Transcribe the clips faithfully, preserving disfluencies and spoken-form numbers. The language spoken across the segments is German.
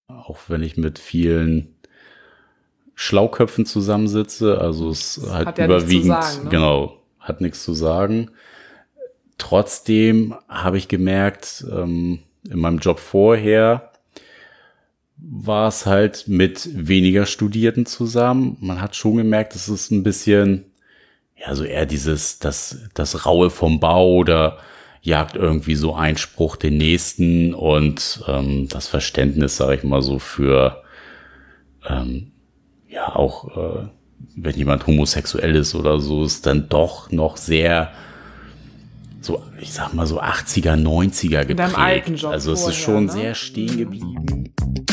auch wenn ich mit vielen Schlauköpfen zusammensitze, also es hat, hat ja überwiegend, nichts zu sagen, ne? Genau, hat nichts zu sagen. Trotzdem habe ich gemerkt, ähm, in meinem Job vorher war es halt mit weniger Studierten zusammen. Man hat schon gemerkt, es ist ein bisschen, ja, so eher dieses, das, das Raue vom Bau oder jagt irgendwie so Einspruch den nächsten und ähm, das Verständnis, sage ich mal so, für ähm, ja auch, äh, wenn jemand homosexuell ist oder so, ist dann doch noch sehr so, ich sag mal so achtziger, neunziger geprägt. In deinem alten Job also es vorher, ist schon ne? sehr stehen geblieben.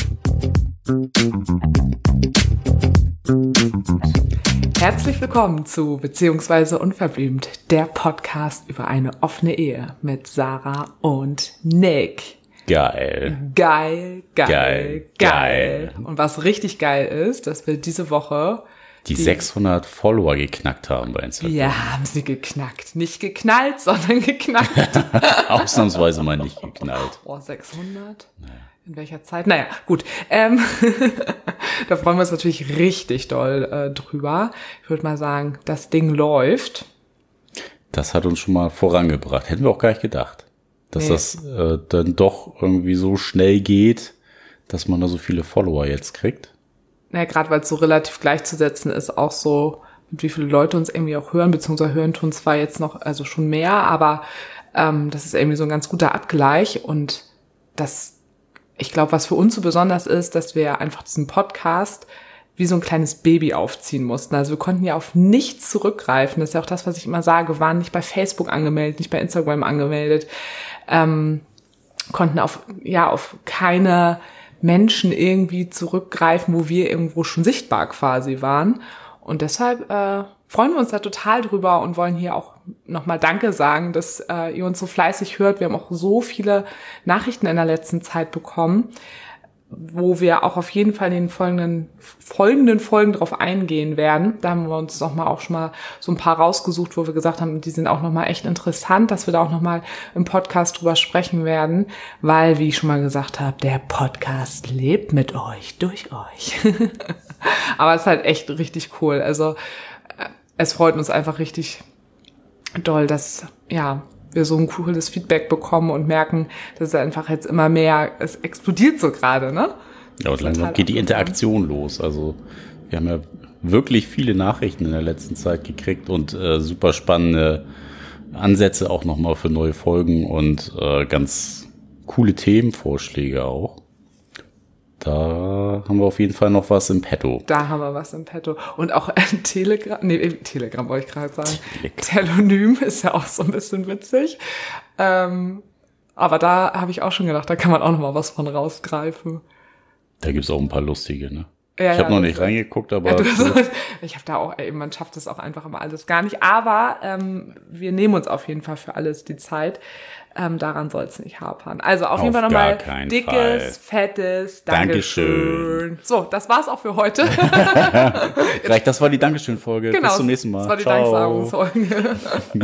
Herzlich willkommen zu Beziehungsweise Unverblümt, der Podcast über eine offene Ehe mit Sarah und Nick. Geil. Geil, geil, geil, geil. Und was richtig geil ist, dass wir diese Woche die, die sechshundert Follower geknackt haben bei Instagram. Ja, haben sie geknackt. Nicht geknallt, sondern geknackt. Ausnahmsweise mal nicht geknallt. Oh, sechshundert? Naja. In welcher Zeit? Naja, gut. Ähm, da freuen wir uns natürlich richtig doll äh, drüber. Ich würde mal sagen, das Ding läuft. Das hat uns schon mal vorangebracht. Hätten wir auch gar nicht gedacht, dass nee. das äh, dann doch irgendwie so schnell geht, dass man da so viele Follower jetzt kriegt. Naja, gerade weil es so relativ gleichzusetzen ist, auch so, mit wie viele Leute uns irgendwie auch hören, beziehungsweise hören tun zwar jetzt noch, also schon mehr, aber ähm, das ist irgendwie so ein ganz guter Abgleich und das ich glaube, was für uns so besonders ist, dass wir einfach diesen Podcast wie so ein kleines Baby aufziehen mussten. Also wir konnten ja auf nichts zurückgreifen. Das ist ja auch das, was ich immer sage. Wir waren nicht bei Facebook angemeldet, nicht bei Instagram angemeldet, ähm, konnten auf ja auf keine Menschen irgendwie zurückgreifen, wo wir irgendwo schon sichtbar quasi waren. Und deshalb äh, freuen wir uns da total drüber und wollen hier auch nochmal Danke sagen, dass äh, ihr uns so fleißig hört. Wir haben auch so viele Nachrichten in der letzten Zeit bekommen, wo wir auch auf jeden Fall in den folgenden, folgenden Folgen drauf eingehen werden. Da haben wir uns nochmal auch schon mal so ein paar rausgesucht, wo wir gesagt haben, die sind auch nochmal echt interessant, dass wir da auch nochmal im Podcast drüber sprechen werden, weil, wie ich schon mal gesagt habe, der Podcast lebt mit euch, durch euch. Aber es ist halt echt richtig cool. Also es freut uns einfach richtig doll, dass ja wir so ein cooles Feedback bekommen und merken, dass es einfach jetzt immer mehr, es explodiert so gerade, ne? Ja, und langsam geht die Interaktion los. Also wir haben ja wirklich viele Nachrichten in der letzten Zeit gekriegt und äh, super spannende Ansätze auch nochmal für neue Folgen und äh, ganz coole Themenvorschläge auch. Da haben wir auf jeden Fall noch was im Petto. Da haben wir was im Petto. Und auch ein Telegram, nee, Telegram wollte ich gerade sagen. Telonym ist ja auch so ein bisschen witzig. Ähm, aber da habe ich auch schon gedacht, da kann man auch noch mal was von rausgreifen. Da gibt's auch ein paar lustige, ne? Ja, ich habe ja, noch nicht reingeguckt, aber... Ja, hast, ich habe da auch, ey, man schafft das auch einfach immer alles gar nicht. Aber ähm, wir nehmen uns auf jeden Fall für alles die Zeit. Ähm, daran soll es nicht hapern. Also auf, auf jeden Fall nochmal dickes, Fall. fettes Dankeschön. Dankeschön. So, das war's auch für heute. Vielleicht, das war die Dankeschön-Folge. Genau, bis zum nächsten Mal. Das war die Danksagungsfolge.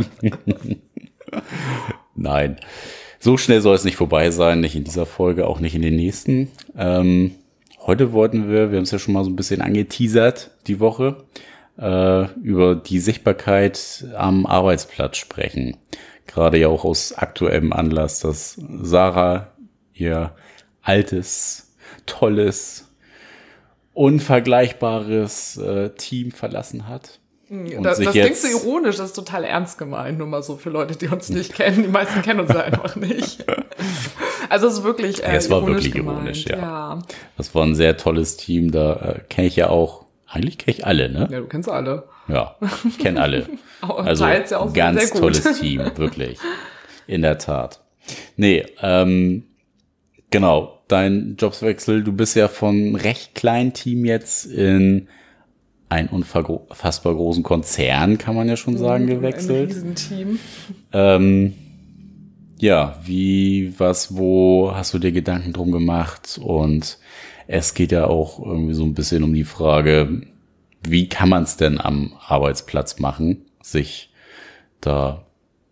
Nein, so schnell soll es nicht vorbei sein. Nicht in dieser Folge, auch nicht in den nächsten. Ähm, heute wollten wir, wir haben es ja schon mal so ein bisschen angeteasert, die Woche, äh, über die Sichtbarkeit am Arbeitsplatz sprechen. Gerade ja auch aus aktuellem Anlass, dass Sarah ihr altes, tolles, unvergleichbares äh, Team verlassen hat. Und das das klingt so ironisch, das ist total ernst gemeint, nur mal so für Leute, die uns nicht kennen. Die meisten kennen uns ja einfach nicht. Also es ist wirklich äh, ja, es war ironisch wirklich gemeint. ironisch, ja. ja. Das war ein sehr tolles Team, da äh, kenne ich ja auch, eigentlich kenne ich alle, ne? Ja, du kennst alle. Ja, ich kenne alle. Also ja auch ganz sehr gut. tolles Team, wirklich. In der Tat. Nee, ähm, genau, dein Jobswechsel, du bist ja von recht kleinen Team jetzt in einen unfassbar großen Konzern, kann man ja schon sagen, gewechselt. Ein Riesenteam. Ähm, ja, wie, was, wo hast du dir Gedanken drum gemacht? Und es geht ja auch irgendwie so ein bisschen um die Frage, wie kann man es denn am Arbeitsplatz machen, sich da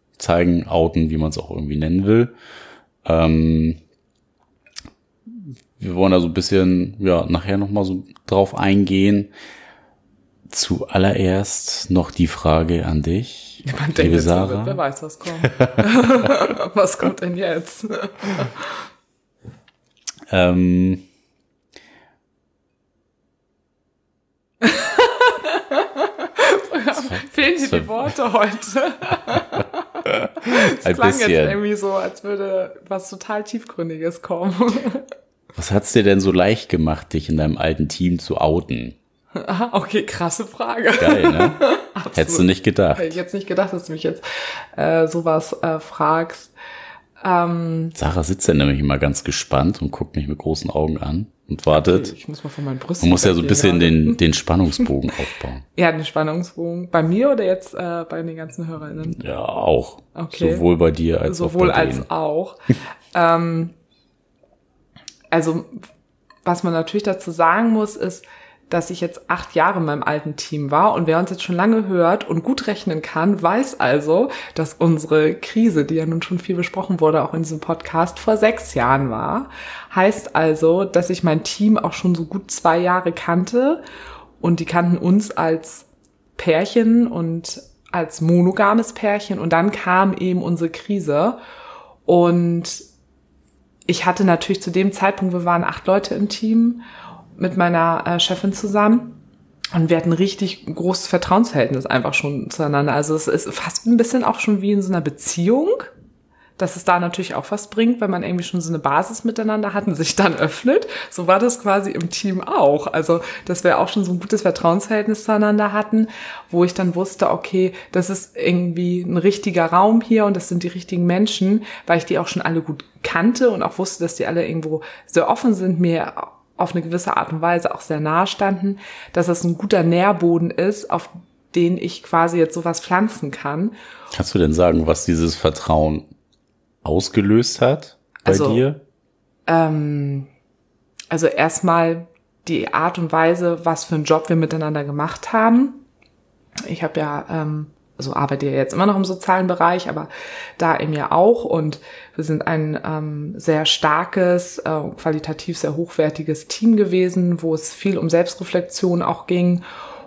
zeigen, outen, wie man es auch irgendwie nennen will. Ähm, wir wollen da so ein bisschen, ja, nachher nochmal so drauf eingehen. Zuallererst noch die Frage an dich, Man liebe denkt Sarah. Mit, wer weiß, was kommt. Was kommt denn jetzt? ähm, Fehlen dir die Worte heute? Es Ein klang bisschen. Jetzt irgendwie so, als würde was total Tiefgründiges kommen. Was hat's dir denn so leicht gemacht, dich in deinem alten Team zu outen? Aha, okay, krasse Frage. Geil, ne? Hättest du nicht gedacht. Hätte ich jetzt nicht gedacht, dass du mich jetzt äh, sowas äh, fragst. Ähm, Sarah sitzt ja nämlich immer ganz gespannt und guckt mich mit großen Augen an und wartet. Okay, ich muss mal von meinen Brüsten. Man muss ja so ein bisschen den, den Spannungsbogen aufbauen. Ja, den Spannungsbogen. Bei mir oder jetzt äh, bei den ganzen HörerInnen? Ja, auch. Okay. Sowohl bei dir als Sowohl auch bei denen. Sowohl als auch. ähm, also, was man natürlich dazu sagen muss, ist, dass ich jetzt acht Jahre in meinem alten Team war und wer uns jetzt schon lange hört und gut rechnen kann, weiß also, dass unsere Krise, die ja nun schon viel besprochen wurde, auch in diesem Podcast, vor sechs Jahren war. Heißt also, dass ich mein Team auch schon so gut zwei Jahre kannte und die kannten uns als Pärchen und als monogames Pärchen und dann kam eben unsere Krise und ich hatte natürlich zu dem Zeitpunkt, wir waren acht Leute im Team, mit meiner äh, Chefin zusammen und wir hatten ein richtig großes Vertrauensverhältnis einfach schon zueinander. Also es ist fast ein bisschen auch schon wie in so einer Beziehung, dass es da natürlich auch was bringt, wenn man irgendwie schon so eine Basis miteinander hat und sich dann öffnet. So war das quasi im Team auch. Also dass wir auch schon so ein gutes Vertrauensverhältnis zueinander hatten, wo ich dann wusste, okay, das ist irgendwie ein richtiger Raum hier und das sind die richtigen Menschen, weil ich die auch schon alle gut kannte und auch wusste, dass die alle irgendwo sehr offen sind, mir auf eine gewisse Art und Weise auch sehr nahe standen, dass das ein guter Nährboden ist, auf den ich quasi jetzt sowas pflanzen kann. Kannst du denn sagen, was dieses Vertrauen ausgelöst hat bei also, dir? Ähm, also erstmal die Art und Weise, was für einen Job wir miteinander gemacht haben. Ich habe ja, ähm, also arbeite ja jetzt immer noch im sozialen Bereich, aber da eben ja auch und wir sind ein ähm, sehr starkes, äh, qualitativ sehr hochwertiges Team gewesen, wo es viel um Selbstreflexion auch ging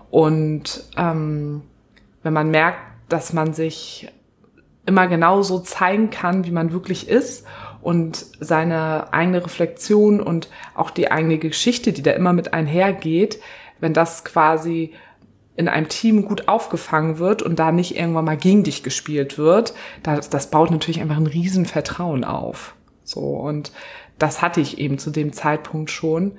und ähm, wenn man merkt, dass man sich immer genauso zeigen kann, wie man wirklich ist und seine eigene Reflexion und auch die eigene Geschichte, die da immer mit einhergeht, wenn das quasi in einem Team gut aufgefangen wird und da nicht irgendwann mal gegen dich gespielt wird, das, das baut natürlich einfach ein riesen Vertrauen auf. So, und das hatte ich eben zu dem Zeitpunkt schon.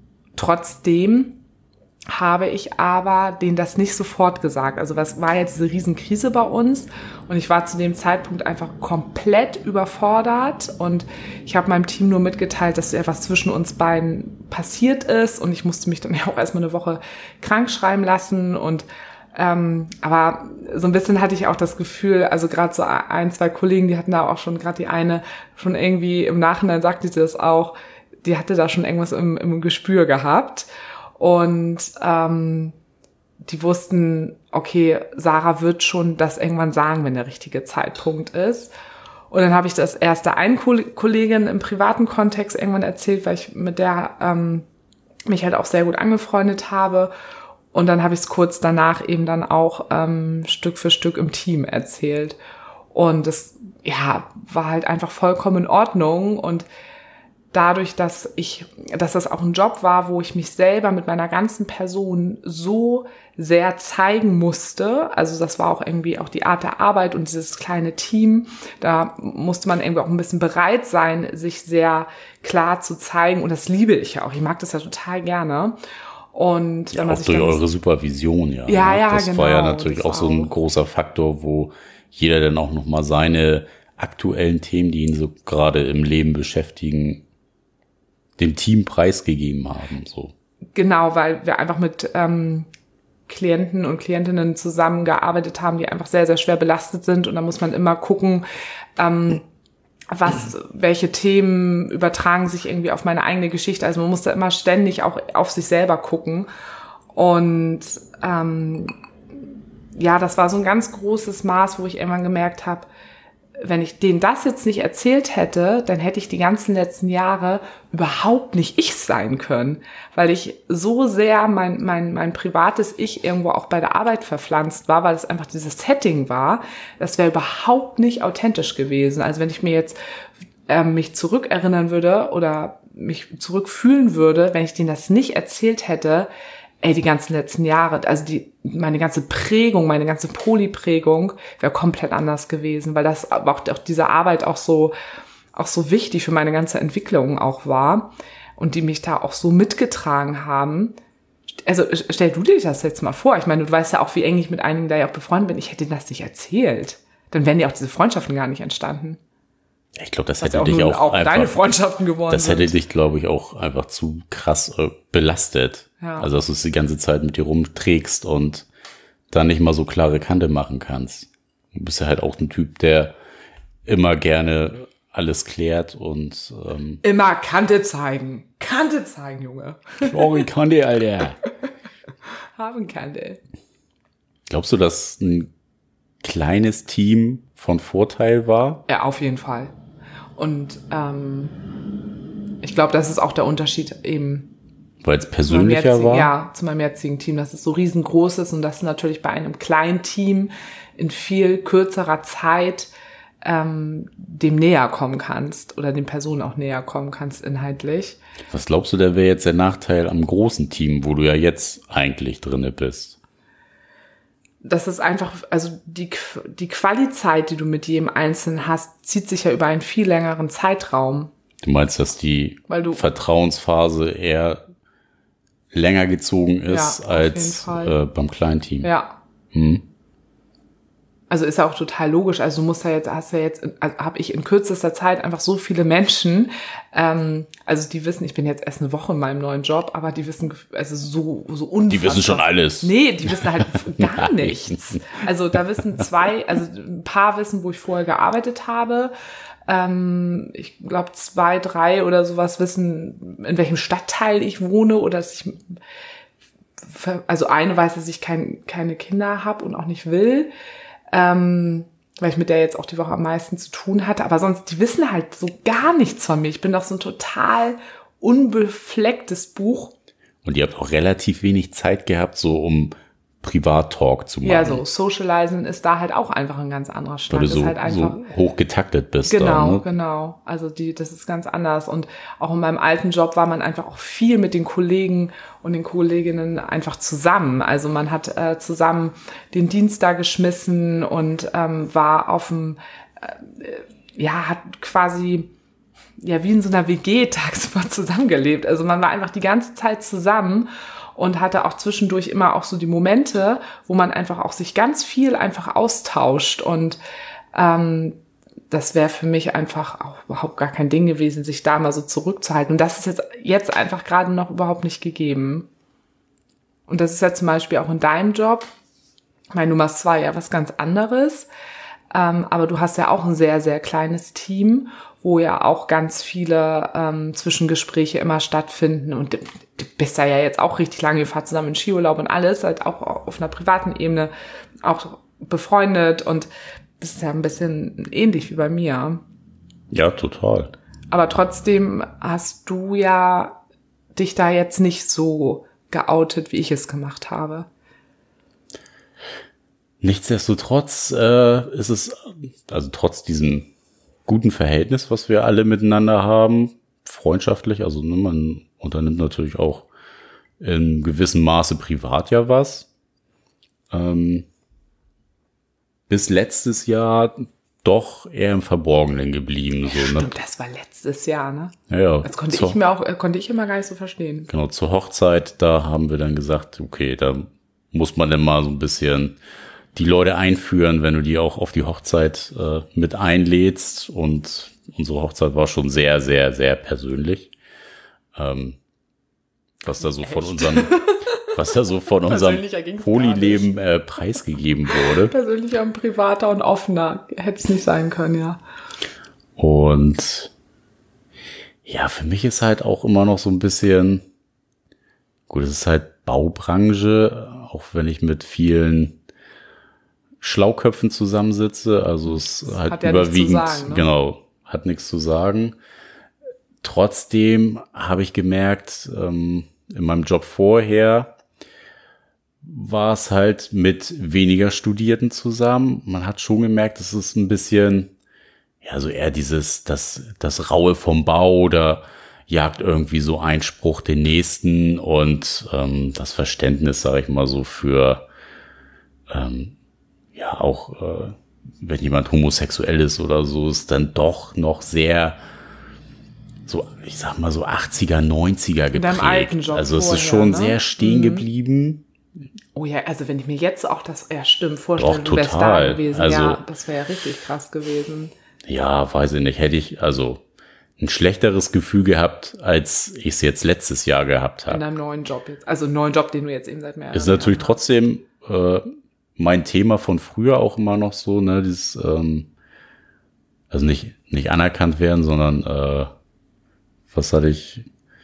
Trotzdem habe ich aber denen das nicht sofort gesagt. Also was war jetzt diese Riesenkrise bei uns und ich war zu dem Zeitpunkt einfach komplett überfordert und ich habe meinem Team nur mitgeteilt, dass etwas zwischen uns beiden passiert ist und ich musste mich dann ja auch erstmal eine Woche krank schreiben lassen und ähm, aber so ein bisschen hatte ich auch das Gefühl, also gerade so ein, zwei Kollegen, die hatten da auch schon, gerade die eine schon irgendwie im Nachhinein sagte sie das auch, die hatte da schon irgendwas im, im Gespür gehabt. Und ähm, die wussten, okay, Sarah wird schon das irgendwann sagen, wenn der richtige Zeitpunkt ist. Und dann habe ich das erst der einen Kollegin im privaten Kontext irgendwann erzählt, weil ich mit der ähm, mich halt auch sehr gut angefreundet habe. Und dann habe ich es kurz danach eben dann auch ähm, Stück für Stück im Team erzählt. Und das ja war halt einfach vollkommen in Ordnung und dadurch, dass ich, dass das auch ein Job war, wo ich mich selber mit meiner ganzen Person so sehr zeigen musste, also das war auch irgendwie auch die Art der Arbeit und dieses kleine Team, da musste man irgendwie auch ein bisschen bereit sein, sich sehr klar zu zeigen und das liebe ich ja auch, ich mag das ja total gerne. Und ja, auch durch eure Supervision, ja. Ja, ja, das genau. Das war ja natürlich auch so ein großer Faktor, wo jeder dann auch nochmal seine aktuellen Themen, die ihn so gerade im Leben beschäftigen, dem Team preisgegeben haben, so. Genau, weil wir einfach mit ähm, Klienten und Klientinnen zusammengearbeitet haben, die einfach sehr, sehr schwer belastet sind und da muss man immer gucken, ähm, was, welche Themen übertragen sich irgendwie auf meine eigene Geschichte. Also man muss da immer ständig auch auf sich selber gucken und ähm, ja, das war so ein ganz großes Maß, wo ich irgendwann gemerkt habe, wenn ich denen das jetzt nicht erzählt hätte, dann hätte ich die ganzen letzten Jahre überhaupt nicht ich sein können, weil ich so sehr mein mein mein privates Ich irgendwo auch bei der Arbeit verpflanzt war, weil es einfach dieses Setting war. Das wäre überhaupt nicht authentisch gewesen. Also wenn ich mir jetzt äh, mich zurückerinnern würde oder mich zurückfühlen würde, wenn ich denen das nicht erzählt hätte, ey, die ganzen letzten Jahre, also die, meine ganze Prägung, meine ganze Polyprägung wäre komplett anders gewesen, weil das auch, auch diese Arbeit auch so, auch so wichtig für meine ganze Entwicklung auch war und die mich da auch so mitgetragen haben. Also stell du dir das jetzt mal vor. Ich meine, du weißt ja auch, wie eng ich mit einigen da ja auch befreundet bin. Ich hätte denen das nicht erzählt. Dann wären ja auch diese Freundschaften gar nicht entstanden. Ich glaube, das hätte dich auch, auch einfach, deine Freundschaften geworden das hätte sind. dich, glaube ich, auch einfach zu krass äh, belastet. Ja. Also, dass du es die ganze Zeit mit dir rumträgst und dann nicht mal so klare Kante machen kannst. Du bist ja halt auch ein Typ, der immer gerne alles klärt und ähm, immer Kante zeigen. Kante zeigen, Junge. Klare Kante, Alter. Haben Kante. Glaubst du, dass ein kleines Team von Vorteil war? Ja, auf jeden Fall. Und ähm, ich glaube, das ist auch der Unterschied eben. Weil es persönlicher war? Ja, zu meinem jetzigen Team, dass es so riesengroß ist und dass du natürlich bei einem kleinen Team in viel kürzerer Zeit ähm, dem näher kommen kannst oder den Personen auch näher kommen kannst inhaltlich. Was glaubst du, der wäre jetzt der Nachteil am großen Team, wo du ja jetzt eigentlich drinne bist? Das ist einfach, also die, die Quali-Zeit, die du mit jedem Einzelnen hast, zieht sich ja über einen viel längeren Zeitraum. Du meinst, dass die Vertrauensphase eher länger gezogen ist ja, als äh, beim kleinen Team? Ja. Hm. Also ist ja auch total logisch. Also du musst ja jetzt, hast ja jetzt, also habe ich in kürzester Zeit einfach so viele Menschen, ähm, also die wissen, ich bin jetzt erst eine Woche in meinem neuen Job, aber die wissen, also so, so unfassbar. Die wissen schon alles. Nee, die wissen halt gar nichts. Also da wissen zwei, also ein paar wissen, wo ich vorher gearbeitet habe. Ähm, ich glaube zwei, drei oder sowas wissen, in welchem Stadtteil ich wohne oder dass ich, also eine weiß, dass ich kein, keine Kinder habe und auch nicht will. Ähm, weil ich mit der jetzt auch die Woche am meisten zu tun hatte. Aber sonst, die wissen halt so gar nichts von mir. Ich bin doch so ein total unbeflecktes Buch. Und ihr habt auch relativ wenig Zeit gehabt, so um Privat-Talk zu machen. Ja, so Socializen ist da halt auch einfach ein ganz anderer Stand. Weil du so, ist halt einfach, so hoch getaktet bist. Genau, da, ne? genau. Also die, das ist ganz anders. Und auch in meinem alten Job war man einfach auch viel mit den Kollegen und den Kolleginnen einfach zusammen. Also man hat äh, zusammen den Dienst da geschmissen und ähm, war auf dem, äh, ja, hat quasi ja wie in so einer W G tagsüber zusammengelebt. Also man war einfach die ganze Zeit zusammen und hatte auch zwischendurch immer auch so die Momente, wo man einfach auch sich ganz viel einfach austauscht. Und ähm, das wäre für mich einfach auch überhaupt gar kein Ding gewesen, sich da mal so zurückzuhalten. Und das ist jetzt, jetzt einfach gerade noch überhaupt nicht gegeben. Und das ist ja zum Beispiel auch in deinem Job. Ich meine, du machst zwar ja was ganz anderes, ähm, aber du hast ja auch ein sehr, sehr kleines Team, wo ja auch ganz viele ähm, Zwischengespräche immer stattfinden. Und du, du bist da ja jetzt auch richtig lange, ihr fahrt zusammen in Skiurlaub und alles, halt auch auf einer privaten Ebene auch befreundet. Und das ist ja ein bisschen ähnlich wie bei mir. Ja, total. Aber trotzdem hast du ja dich da jetzt nicht so geoutet, wie ich es gemacht habe. Nichtsdestotrotz äh, ist es, also trotz diesem guten Verhältnis, was wir alle miteinander haben, freundschaftlich, also ne, man unternimmt natürlich auch in gewissem Maße privat ja was. Ähm, bis letztes Jahr doch eher im Verborgenen geblieben. So, Stimmt, ne? Das war letztes Jahr, ne? Ja, ja. Das konnte zur, ich mir auch, konnte ich immer gar nicht so verstehen. Genau, zur Hochzeit, da haben wir dann gesagt, okay, da muss man dann mal so ein bisschen die Leute einführen, wenn du die auch auf die Hochzeit äh, mit einlädst. Und unsere Hochzeit war schon sehr, sehr, sehr persönlich. Ähm, was da so Echt? von unserem, was da so von unserem Polyleben äh, preisgegeben wurde. Persönlicher und privater und offener hätte es nicht sein können, ja. Und ja, für mich ist halt auch immer noch so ein bisschen, gut, es ist halt Baubranche, auch wenn ich mit vielen Schlauköpfen zusammensitze. Also es hat, hat ja überwiegend, nichts zu sagen, ne? Genau, hat nichts zu sagen. Trotzdem habe ich gemerkt, ähm, in meinem Job vorher war es halt mit weniger Studierten zusammen. Man hat schon gemerkt, es ist ein bisschen, ja, so eher dieses, das, das Raue vom Bau oder jagt irgendwie so Einspruch den nächsten und ähm, das Verständnis, sage ich mal so, für ähm, ja auch, äh, wenn jemand homosexuell ist oder so, ist dann doch noch sehr so, ich sag mal so achtziger, neunziger geprägt. In deinem alten Job also es vorher, ist schon ne? sehr stehen mhm. geblieben. Oh ja, also wenn ich mir jetzt auch das, ja stimmt, vorstelle, du wärst da gewesen, also, ja, das wäre ja richtig krass gewesen. Ja, weiß ich nicht, hätte ich also ein schlechteres Gefühl gehabt, als ich es jetzt letztes Jahr gehabt habe. In einem neuen Job jetzt, also einen neuen Job, den du jetzt eben seit mehreren Ist natürlich Jahren trotzdem äh, mein Thema von früher auch immer noch so, ne, dieses, ähm, also nicht, nicht anerkannt werden, sondern, äh, was hatte ich,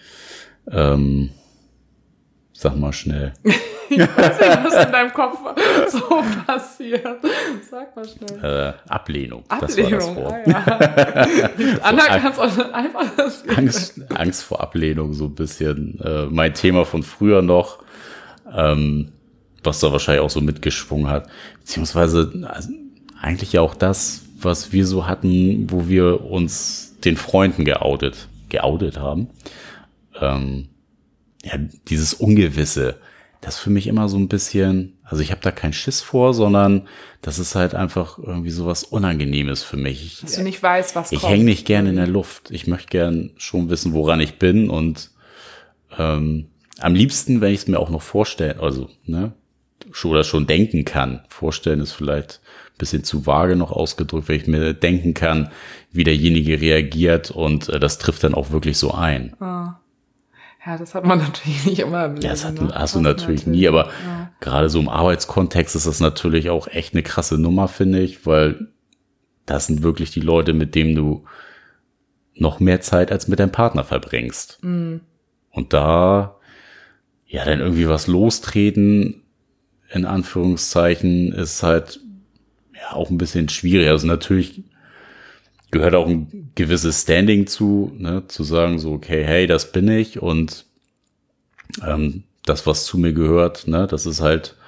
ähm, sag mal schnell. Ich weiß nicht, was in deinem Kopf so passiert. Sag mal schnell. Äh, Ablehnung. Ablehnung, das war das Wort. Ah, ja. Anerkannt, sondern einfach das Angst, Angst vor Ablehnung, so ein bisschen. Äh, mein Thema von früher noch, ähm, was da wahrscheinlich auch so mitgeschwungen hat. Beziehungsweise also, eigentlich ja auch das, was wir so hatten, wo wir uns den Freunden geoutet, geoutet haben. Ähm, ja, dieses Ungewisse. Das ist für mich immer so ein bisschen, also ich habe da keinen Schiss vor, sondern das ist halt einfach irgendwie so was Unangenehmes für mich. Ich, Dass du nicht weißt, was ich kommt. Ich hänge nicht gerne in der Luft. Ich möchte gern schon wissen, woran ich bin und ähm, am liebsten, wenn ich es mir auch noch vorstellen, also ne, oder schon denken kann. Vorstellen ist vielleicht ein bisschen zu vage noch ausgedrückt, wenn ich mir denken kann, wie derjenige reagiert und äh, das trifft dann auch wirklich so ein. Ah. Ja, das hat man natürlich nicht immer im Leben. Ja, das hat, ne? hast du natürlich, natürlich nie, aber ja. Gerade so im Arbeitskontext ist das natürlich auch echt eine krasse Nummer, finde ich, weil das sind wirklich die Leute, mit denen du noch mehr Zeit als mit deinem Partner verbringst. Mhm. Und da, ja, dann irgendwie was lostreten, in Anführungszeichen, ist halt ja auch ein bisschen schwierig. Also natürlich gehört auch ein gewisses Standing zu, ne, zu sagen so, okay, hey, das bin ich und ähm, das, was zu mir gehört, ne, das ist halt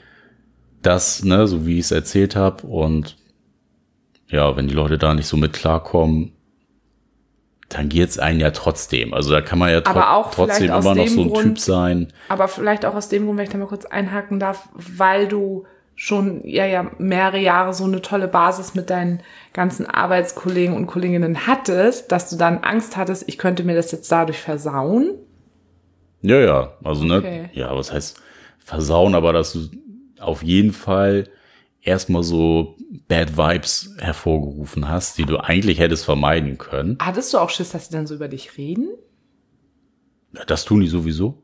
das, ne, so wie ich es erzählt habe und ja, wenn die Leute da nicht so mit klarkommen, dann geht's einen ja trotzdem. Also da kann man ja tro- trotzdem immer noch so ein Grund, Typ sein. Aber vielleicht auch aus dem Grund, wenn ich da mal kurz einhaken darf, weil du schon ja ja mehrere Jahre so eine tolle Basis mit deinen ganzen Arbeitskollegen und Kolleginnen hattest, dass du dann Angst hattest, ich könnte mir das jetzt dadurch versauen? Ja, ja, also okay. ne, ja, was heißt versauen, aber dass du auf jeden Fall erstmal so Bad Vibes hervorgerufen hast, die du eigentlich hättest vermeiden können. Hattest du auch Schiss, dass sie dann so über dich reden? Das tun die sowieso.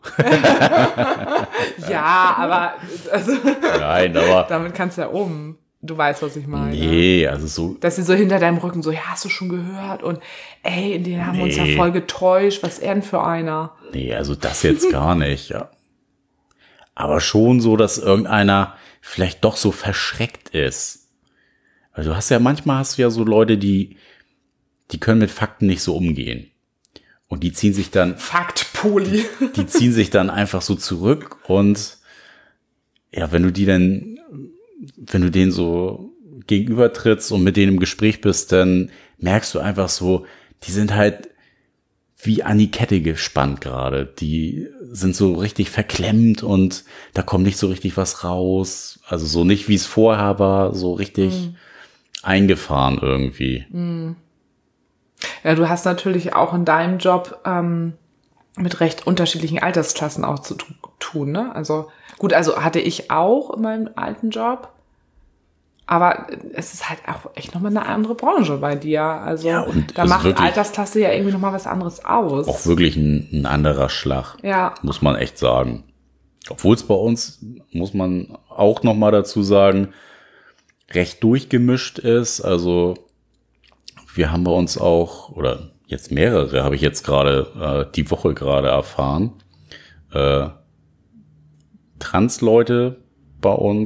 Ja, aber also, nein, aber damit kannst du ja um. Du weißt, was ich meine. Nee, also so. Dass sie so hinter deinem Rücken so, ja, hast du schon gehört? Und ey, den haben nee. wir uns ja voll getäuscht. Was ist er denn für einer? Nee, also das jetzt gar nicht, ja. Aber schon so, dass irgendeiner vielleicht doch so verschreckt ist. Weil du hast ja, manchmal hast du ja so Leute, die, die können mit Fakten nicht so umgehen. Und die ziehen sich dann. Faktpoli. Die, die ziehen sich dann einfach so zurück und ja, wenn du die dann, wenn du denen so gegenübertrittst und mit denen im Gespräch bist, dann merkst du einfach so, die sind halt wie an die Kette gespannt gerade. Die sind so richtig verklemmt und da kommt nicht so richtig was raus. Also so nicht, wie es vorher war, so richtig mm. eingefahren irgendwie. Mm. Ja, du hast natürlich auch in deinem Job ähm, mit recht unterschiedlichen Altersklassen auch zu tun, ne? Also gut, also hatte ich auch in meinem alten Job, aber es ist halt auch echt nochmal eine andere Branche bei dir. Also ja, und da macht Altersklasse ja irgendwie nochmal was anderes aus. Auch wirklich ein, ein anderer Schlag, ja. Muss man echt sagen. Obwohl es bei uns, muss man auch nochmal dazu sagen, recht durchgemischt ist, also wir haben bei uns auch, oder jetzt mehrere, habe ich jetzt gerade, äh, die Woche gerade erfahren, äh, Trans-Leute bei uns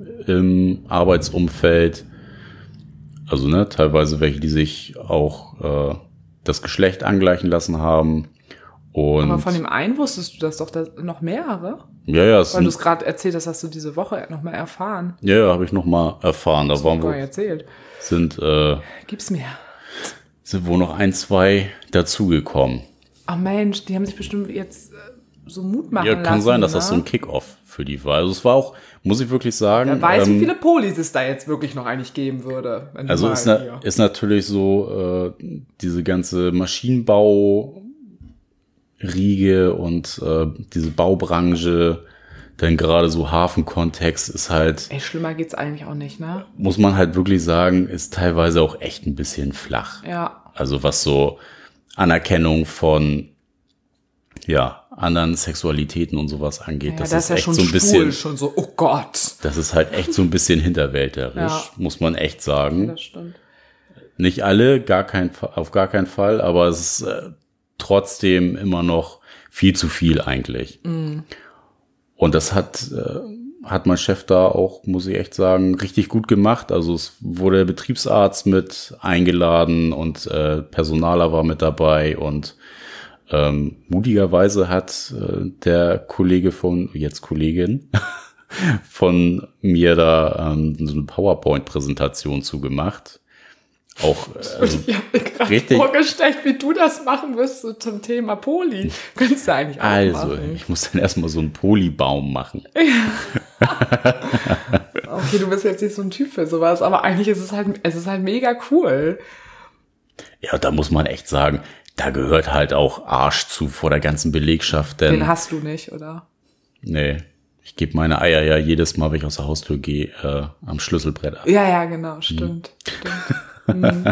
im Arbeitsumfeld. Also ne, teilweise welche, die sich auch äh, das Geschlecht angleichen lassen haben. Und aber von dem einen wusstest du das doch, da noch mehrere? Ja, ja. Weil du es gerade erzählt hast, hast du diese Woche noch mal erfahren. Ja, ja, habe ich noch mal erfahren. Da waren wir. Erzählt. Sind. Äh, Gib's mir. Sind wohl noch ein, zwei dazugekommen. Ach Mensch, die haben sich bestimmt jetzt äh, so Mut machen lassen. Ja, kann lassen, sein, dass ne? das so ein Kick-Off für die war. Also es war auch, muss ich wirklich sagen. Wer weiß, ähm, wie viele Polis es da jetzt wirklich noch eigentlich geben würde. Wenn also ist, na, ist natürlich so äh, diese ganze Maschinenbau Riege und äh, diese Baubranche, denn gerade so Hafenkontext ist halt... Ey, schlimmer geht's eigentlich auch nicht, ne? Muss man halt wirklich sagen, ist teilweise auch echt ein bisschen flach. Ja. Also was so Anerkennung von ja anderen Sexualitäten und sowas angeht, ja, das, das ist ja echt schon so ein bisschen... schon so, oh Gott. Das ist halt echt so ein bisschen hinterwäldlerisch, ja. muss man echt sagen. Das stimmt. Nicht alle, gar kein, auf gar keinen Fall, aber es ist... Äh, trotzdem immer noch viel zu viel eigentlich. Mm. Und das hat, äh, hat mein Chef da auch, muss ich echt sagen, richtig gut gemacht. Also es wurde der Betriebsarzt mit eingeladen und äh, Personaler war mit dabei und ähm, mutigerweise hat äh, der Kollege von, jetzt Kollegin, von mir da ähm, so eine PowerPoint-Präsentation zugemacht. Auch also, ich habe mir gerade vorgestellt, wie du das machen wirst so zum Thema Poli. Könntest du eigentlich auch also, machen. Ich muss dann erstmal so einen Polybaum machen. Okay, du bist jetzt nicht so ein Typ für sowas, aber eigentlich ist es halt, es ist halt mega cool. Ja, da muss man echt sagen, da gehört halt auch Arsch zu vor der ganzen Belegschaft. Denn, den hast du nicht, oder? Nee, ich gebe meine Eier ja jedes Mal, wenn ich aus der Haustür gehe, äh, am Schlüsselbrett ab. Ja, ja, genau, stimmt, hm. stimmt. Hm,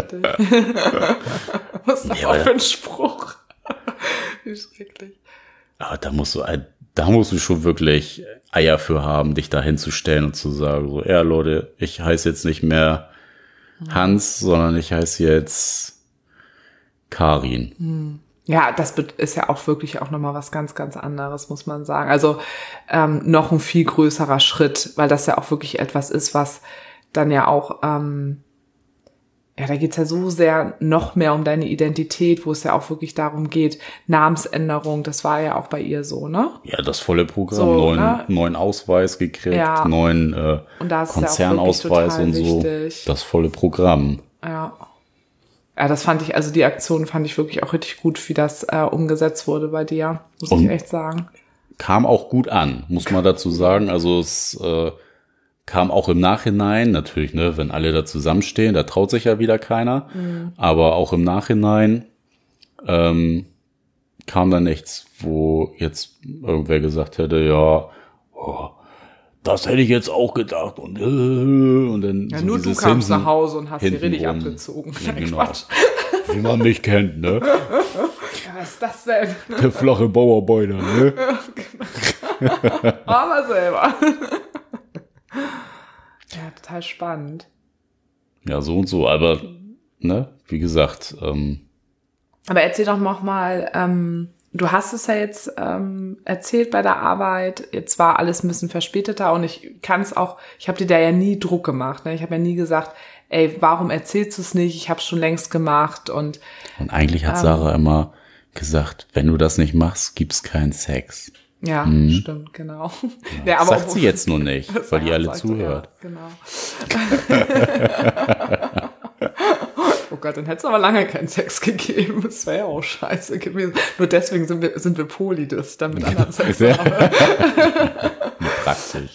was ist das ja, auch für ein Spruch? Wie schrecklich. Aber da musst du, da musst du schon wirklich Eier für haben, dich da hinzustellen und zu sagen, so, ja Leute, ich heiße jetzt nicht mehr Hans, sondern ich heiße jetzt Karin. Hm. Ja, das ist ja auch wirklich auch nochmal was ganz, ganz anderes, muss man sagen. Also ähm, noch ein viel größerer Schritt, weil das ja auch wirklich etwas ist, was dann ja auch ähm, ja, da geht's ja so sehr noch mehr um deine Identität, wo es ja auch wirklich darum geht, Namensänderung, das war ja auch bei ihr so, ne? Ja, das volle Programm, so, neuen, ne? neuen Ausweis gekriegt, ja. neuen äh, Konzernausweis ja und so, wichtig. Das volle Programm. Ja. Ja, das fand ich, also die Aktion fand ich wirklich auch richtig gut, wie das äh, umgesetzt wurde bei dir, muss und ich echt sagen. Kam auch gut an, muss man dazu sagen, also es äh, kam auch im Nachhinein, natürlich, ne, wenn alle da zusammenstehen, da traut sich ja wieder keiner. Mhm. Aber auch im Nachhinein ähm, kam da nichts, wo jetzt irgendwer gesagt hätte, ja, oh, das hätte ich jetzt auch gedacht. Und, äh, und dann ja, so nur du kamst nach Hause und hast sie richtig rum. abgezogen. Ja, genau. Wie man mich kennt, ne? Ja, was ist das denn? Der flache Bauarbeiter, ne? Aber selber. Ja, total spannend. Ja, so und so, aber, ne, wie gesagt. Ähm, aber erzähl doch noch mal, ähm, du hast es ja jetzt ähm, erzählt bei der Arbeit, jetzt war alles ein bisschen verspäteter und ich kann es auch, ich habe dir da ja nie Druck gemacht, ne? Ich habe ja nie gesagt, ey, warum erzählst du es nicht, ich habe es schon längst gemacht und Und eigentlich hat ähm, Sarah immer gesagt, wenn du das nicht machst, gibt's keinen Sex. Ja, mhm. stimmt, genau. Ja, ja, aber sagt auch, sie jetzt nur nicht, weil die alle zuhört. Ja, genau. Oh Gott, dann hätte es aber lange keinen Sex gegeben. Das wäre ja auch scheiße gewesen. Nur deswegen sind wir, sind wir Poli, dass ich dann mit anderen Sex habe. Praktisch.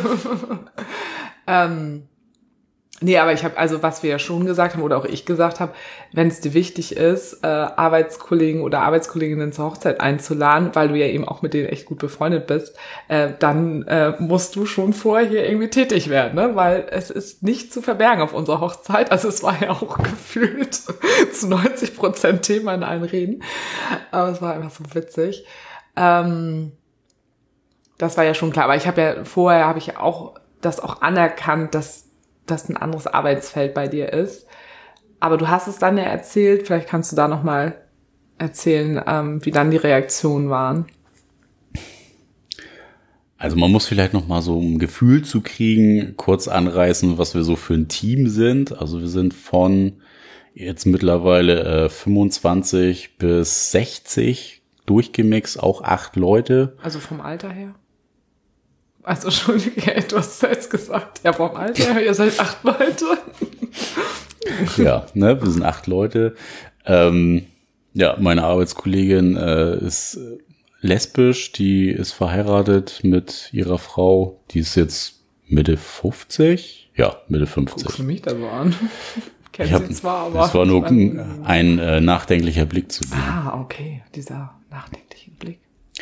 ähm, nee, aber ich habe, also was wir ja schon gesagt haben oder auch ich gesagt habe, wenn es dir wichtig ist, äh, Arbeitskollegen oder Arbeitskolleginnen zur Hochzeit einzuladen, weil du ja eben auch mit denen echt gut befreundet bist, äh, dann äh, musst du schon vorher hier irgendwie tätig werden, ne? Weil es ist nicht zu verbergen auf unserer Hochzeit. Also es war ja auch gefühlt zu neunzig Prozent Thema in allen Reden. Aber es war einfach so witzig. Ähm, das war ja schon klar. Aber ich habe ja vorher, habe ich ja auch das auch anerkannt, dass das ein anderes Arbeitsfeld bei dir ist. Aber du hast es dann ja erzählt, vielleicht kannst du da nochmal erzählen, ähm, wie dann die Reaktionen waren. Also man muss vielleicht noch mal so ein Gefühl zu kriegen, kurz anreißen, was wir so für ein Team sind. Also wir sind von jetzt mittlerweile äh, fünfundzwanzig bis sechzig durchgemixt, auch acht Leute. Also vom Alter her? Also Entschuldige, du hast jetzt gesagt, ja vom Alter her, ihr seid acht Leute. Ja, ne, wir sind acht Leute. Ähm, ja, meine Arbeitskollegin äh, ist lesbisch, die ist verheiratet mit ihrer Frau, die ist jetzt Mitte fünfzig. Ja, Mitte fünfzig. Guckst du mich da so an? Kennt ich hab, sie zwar, aber... Das war nur ein, ein äh, nachdenklicher Blick zu dir. Ah, okay, dieser nachdenkliche Blick.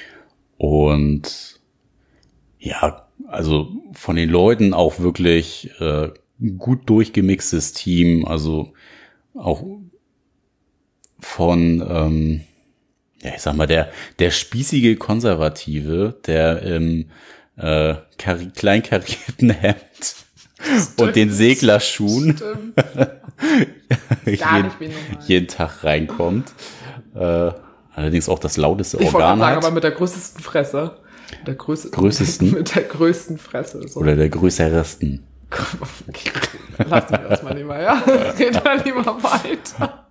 Und ja, also von den Leuten auch wirklich äh, gut durchgemixtes Team, also auch von... Ähm, ja, ich sag mal, der, der spießige Konservative, der im äh, kari- kleinkarierten Hemd Stimmt. und den Seglerschuhen jeden, jeden Tag reinkommt. Äh, allerdings auch das lauteste ich Organ sagen, hat. Aber mit der größtesten Fresse. Mit der größten, größtesten? Mit der größten Fresse. So. Oder der größeresten. Okay. Lass mich das mal lieber, ja? Red mal lieber weiter.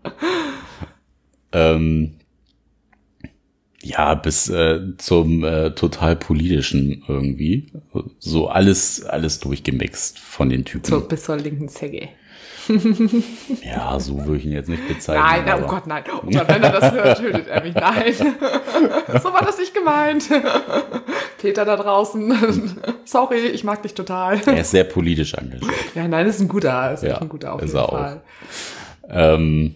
Ähm, Ja, bis äh, zum äh, total politischen irgendwie. So alles alles durchgemixt von den Typen. So bis zur linken Zecke. Ja, so würde ich ihn jetzt nicht bezeichnen. Nein, nein, oh Gott, nein. Oh Gott, wenn er das hört, tötet er mich. Nein. So war das nicht gemeint. Peter da draußen. Sorry, ich mag dich total. Er ist sehr politisch engagiert. Ja, nein, das ist ein guter. Das ist ja, ein guter auf ist jeden er Fall. Auch. Ähm,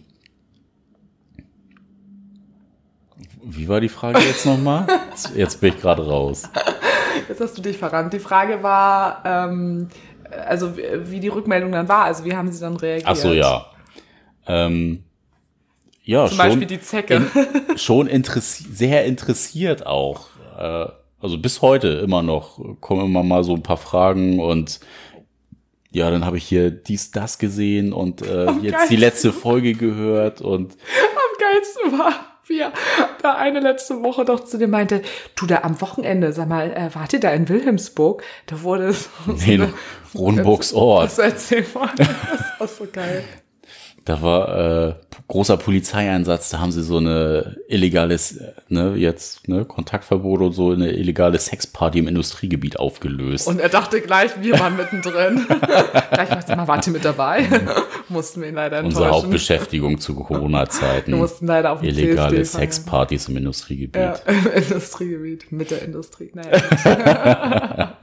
Wie war die Frage jetzt nochmal? Jetzt bin ich gerade raus. Jetzt hast du dich verrannt. Die Frage war, ähm, also wie die Rückmeldung dann war. Also wie haben sie dann reagiert? Ach so, ja. Ähm, ja, Zum schon, Beispiel die Zecke. In, schon interessi- sehr interessiert auch. Äh, also bis heute immer noch kommen immer mal so ein paar Fragen und ja, dann habe ich hier dies, das gesehen und äh, jetzt die letzte Folge gehört und am geilsten war, wie er da eine letzte Woche doch zu dir meinte, du da am Wochenende, sag mal, äh, wart ihr da in Wilhelmsburg? Da wurde so nee, so Ronburgs Ort. Das erzähl mal, das war so geil. Da war äh, großer Polizeieinsatz, da haben sie so eine illegales, ne, jetzt, ne, Kontaktverbot und so eine illegale Sexparty im Industriegebiet aufgelöst. Und er dachte gleich, wir waren mittendrin. Gleich war es mal, wart ihr mit dabei? Mussten wir ihn leider enttäuschen. Unsere Hauptbeschäftigung zu Corona-Zeiten. Wir mussten leider auf den illegale Sexpartys im Industriegebiet. Ja, im Industriegebiet, mit der Industrie. Naja.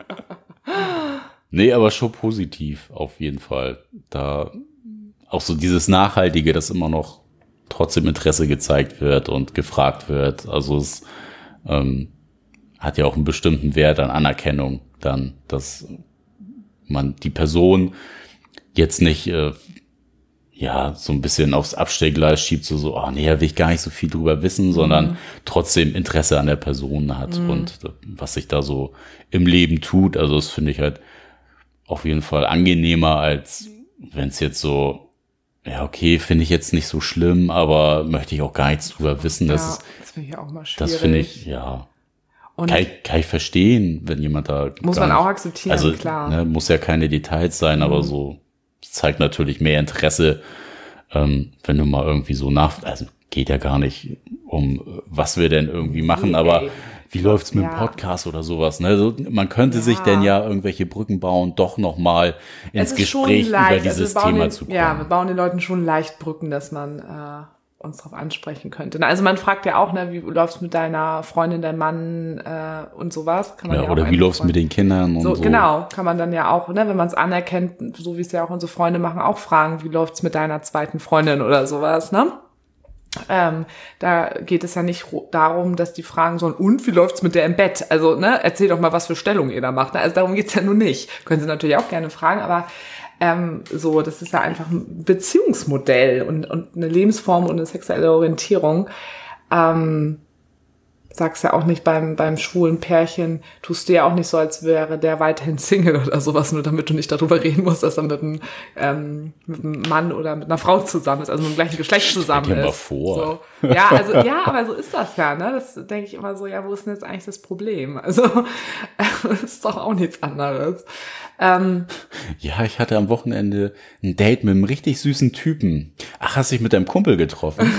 Nee, aber schon positiv, auf jeden Fall. Da auch so dieses Nachhaltige, dass immer noch trotzdem Interesse gezeigt wird und gefragt wird. Also es ähm, hat ja auch einen bestimmten Wert an Anerkennung dann, dass man die Person jetzt nicht äh, ja so ein bisschen aufs Abstellgleis schiebt, so, so oh nee, da will ich gar nicht so viel drüber wissen, mhm. sondern trotzdem Interesse an der Person hat mhm. und was sich da so im Leben tut. Also das finde ich halt auf jeden Fall angenehmer, als wenn es jetzt so ja, okay, finde ich jetzt nicht so schlimm, aber möchte ich auch gar nichts drüber wissen. Das, ja, das finde ich auch mal schwierig. Das finde ich, ja, und kann, ich, kann ich verstehen, wenn jemand da muss man auch akzeptieren, also, klar. Ne, muss ja keine Details sein, mhm. aber so zeigt natürlich mehr Interesse, ähm, wenn du mal irgendwie so nach, also geht ja gar nicht um, was wir denn irgendwie machen, nee, aber ey. Wie läuft's mit ja. dem Podcast oder sowas? Ne? So, man könnte ja. sich denn ja irgendwelche Brücken bauen, doch nochmal ins Gespräch über dieses also Thema den, zu kommen. Ja, wir bauen den Leuten schon leicht Brücken, dass man äh, uns darauf ansprechen könnte. Also man fragt ja auch, ne, wie läuft's mit deiner Freundin, deinem Mann äh, und sowas. Kann man ja, ja oder auch wie läuft's mit den Kindern und so. so. Genau, kann man dann ja auch, ne, wenn man es anerkennt, so wie es ja auch unsere Freunde machen, auch fragen, wie läuft's mit deiner zweiten Freundin oder sowas, ne? Ähm, da geht es ja nicht darum, dass die fragen sollen, und wie läuft's mit der im Bett? Also, ne, erzähl doch mal, was für Stellung ihr da macht. Also darum geht's ja nur nicht. Können sie natürlich auch gerne fragen, aber ähm, so, das ist ja einfach ein Beziehungsmodell und, und eine Lebensform und eine sexuelle Orientierung. Ähm, sagst ja auch nicht beim beim schwulen Pärchen, tust du ja auch nicht so, als wäre der weiterhin Single oder sowas, nur damit du nicht darüber reden musst, dass er mit einem, ähm, mit einem Mann oder mit einer Frau zusammen ist, also mit dem gleichen Geschlecht zusammen Stell dir mal ist. vor. So. Ja, also ja, aber so ist das ja, ne? Das denke ich immer so, ja, wo ist denn jetzt eigentlich das Problem? Also das ist doch auch nichts anderes. Ähm, ja, ich hatte am Wochenende ein Date mit einem richtig süßen Typen. Ach, hast dich mit deinem Kumpel getroffen?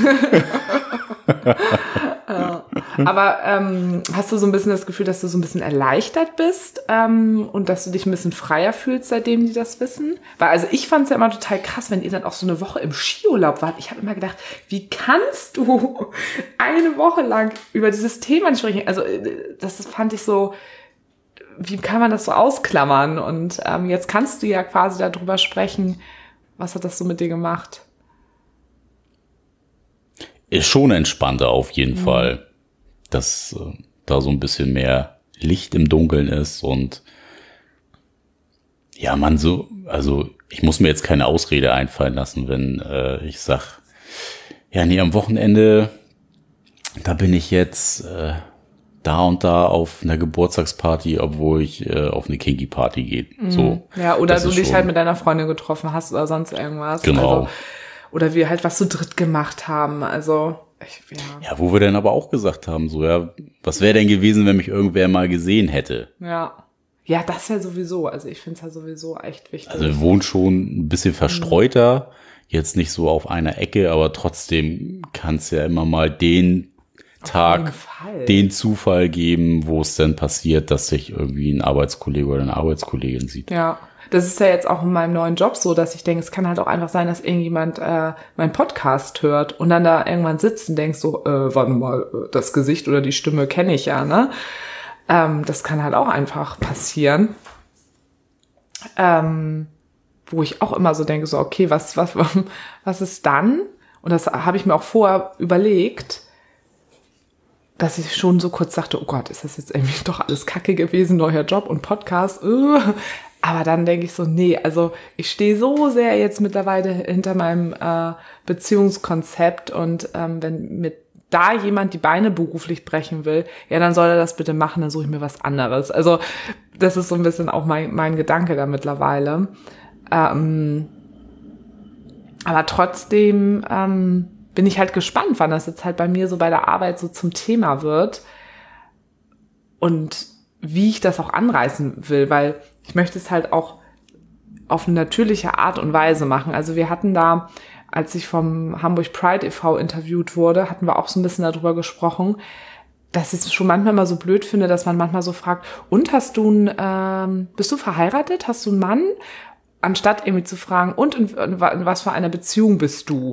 Aber ähm, hast du so ein bisschen das Gefühl, dass du so ein bisschen erleichtert bist ähm, und dass du dich ein bisschen freier fühlst, seitdem die das wissen? Weil also ich fand es ja immer total krass, wenn ihr dann auch so eine Woche im Skiurlaub wart. Ich habe immer gedacht, wie kannst du eine Woche lang über dieses Thema nicht sprechen? Also das fand ich so, wie kann man das so ausklammern? Und ähm, jetzt kannst du ja quasi darüber sprechen, was hat das so mit dir gemacht? Ist schon entspannter auf jeden Mhm. Fall, dass äh, da so ein bisschen mehr Licht im Dunkeln ist und ja, man so, also ich muss mir jetzt keine Ausrede einfallen lassen, wenn äh, ich sag, ja, nee, am Wochenende, da bin ich jetzt äh, da und da auf einer Geburtstagsparty, obwohl ich äh, auf eine Kinky-Party gehe. Mhm. So, ja, oder das du ist dich schon halt mit deiner Freundin getroffen hast oder sonst irgendwas. Genau. Also, oder wir halt was zu dritt gemacht haben, also ich, ja. Ja, wo wir dann aber auch gesagt haben, so, ja, was wäre denn gewesen, wenn mich irgendwer mal gesehen hätte? Ja. Ja, das ja sowieso. Also ich finde es ja sowieso echt wichtig. Also wir wohnen schon ein bisschen verstreuter, mhm. jetzt nicht so auf einer Ecke, aber trotzdem kann es ja immer mal den Tag, den Zufall geben, wo es dann passiert, dass sich irgendwie ein Arbeitskollege oder eine Arbeitskollegin sieht. Ja. Das ist ja jetzt auch in meinem neuen Job so, dass ich denke, es kann halt auch einfach sein, dass irgendjemand äh, meinen Podcast hört und dann da irgendwann sitzt und denkst so, äh, warte mal, das Gesicht oder die Stimme kenne ich ja, ne? Ähm, das kann halt auch einfach passieren. Ähm, wo ich auch immer so denke, so, okay, was, was, was ist dann? Und das habe ich mir auch vorher überlegt, dass ich schon so kurz dachte, oh Gott, ist das jetzt irgendwie doch alles Kacke gewesen, neuer Job und Podcast, uh. Aber dann denke ich so, nee, also ich stehe so sehr jetzt mittlerweile hinter meinem äh, Beziehungskonzept und ähm, wenn mit da jemand die Beine beruflich brechen will, ja, dann soll er das bitte machen, dann suche ich mir was anderes. Also das ist so ein bisschen auch mein, mein Gedanke da mittlerweile. Ähm, aber trotzdem ähm, bin ich halt gespannt, wann das jetzt halt bei mir so bei der Arbeit so zum Thema wird und wie ich das auch anreißen will, weil ich möchte es halt auch auf eine natürliche Art und Weise machen. Also wir hatten da, als ich vom Hamburg Pride e V interviewt wurde, hatten wir auch so ein bisschen darüber gesprochen, dass ich es schon manchmal mal so blöd finde, dass man manchmal so fragt, und hast du ein, ähm, bist du verheiratet? Hast du einen Mann? Anstatt irgendwie zu fragen, und in, in was für einer Beziehung bist du?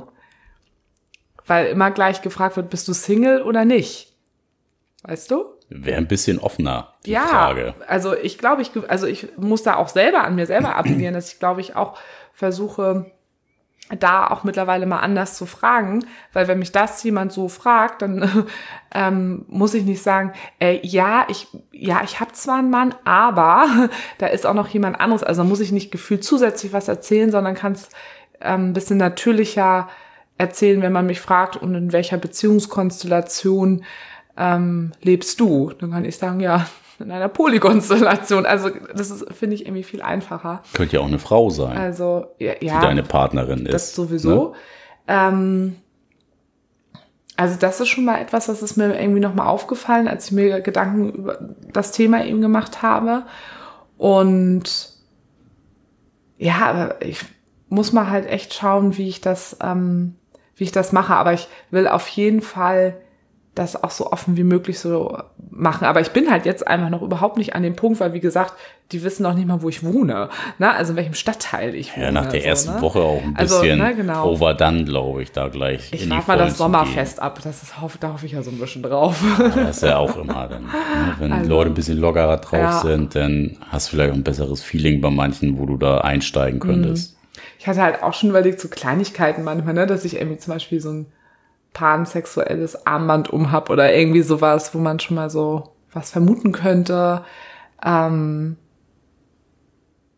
Weil immer gleich gefragt wird, bist du Single oder nicht? Weißt du? Wäre ein bisschen offener, die ja, Frage. Also ich glaube, ich, also ich muss da auch selber an mir selber appellieren, dass ich glaube ich auch versuche, da auch mittlerweile mal anders zu fragen, weil wenn mich das jemand so fragt, dann ähm, muss ich nicht sagen, äh, ja, ich ja, ich habe zwar einen Mann, aber da ist auch noch jemand anderes, also muss ich nicht gefühlt zusätzlich was erzählen, sondern kann es ähm, ein bisschen natürlicher erzählen, wenn man mich fragt, und in welcher Beziehungskonstellation ähm, lebst du? Dann kann ich sagen, ja, in einer Polykonstellation. Also das ist, finde ich, irgendwie viel einfacher. Könnte ja auch eine Frau sein, also, ja, die deine Partnerin ist. Das sowieso. Ne? Ähm, also das ist schon mal etwas, was ist mir irgendwie nochmal aufgefallen, als ich mir Gedanken über das Thema eben gemacht habe. Und ja, aber ich muss mal halt echt schauen, wie ich das, ähm, wie ich das mache. Aber ich will auf jeden Fall das auch so offen wie möglich so machen. Aber ich bin halt jetzt einfach noch überhaupt nicht an dem Punkt, weil, wie gesagt, die wissen noch nicht mal, wo ich wohne. Ne? Also in welchem Stadtteil ich wohne. Ja, nach der so, ersten ne? Woche auch ein also, bisschen ne, genau. overdone, glaube ich, da gleich ich in die warte mal Vollen das Sommerfest ab. Das ist, da hoffe ich ja so ein bisschen drauf. Ja, das ist ja auch immer dann. Ne? Wenn also, Leute ein bisschen lockerer drauf ja. sind, dann hast du vielleicht auch ein besseres Feeling bei manchen, wo du da einsteigen könntest. Ich hatte halt auch schon überlegt, so Kleinigkeiten manchmal, ne, dass ich irgendwie zum Beispiel so ein pansexuelles Armband umhab oder irgendwie sowas, wo man schon mal so was vermuten könnte. Ähm,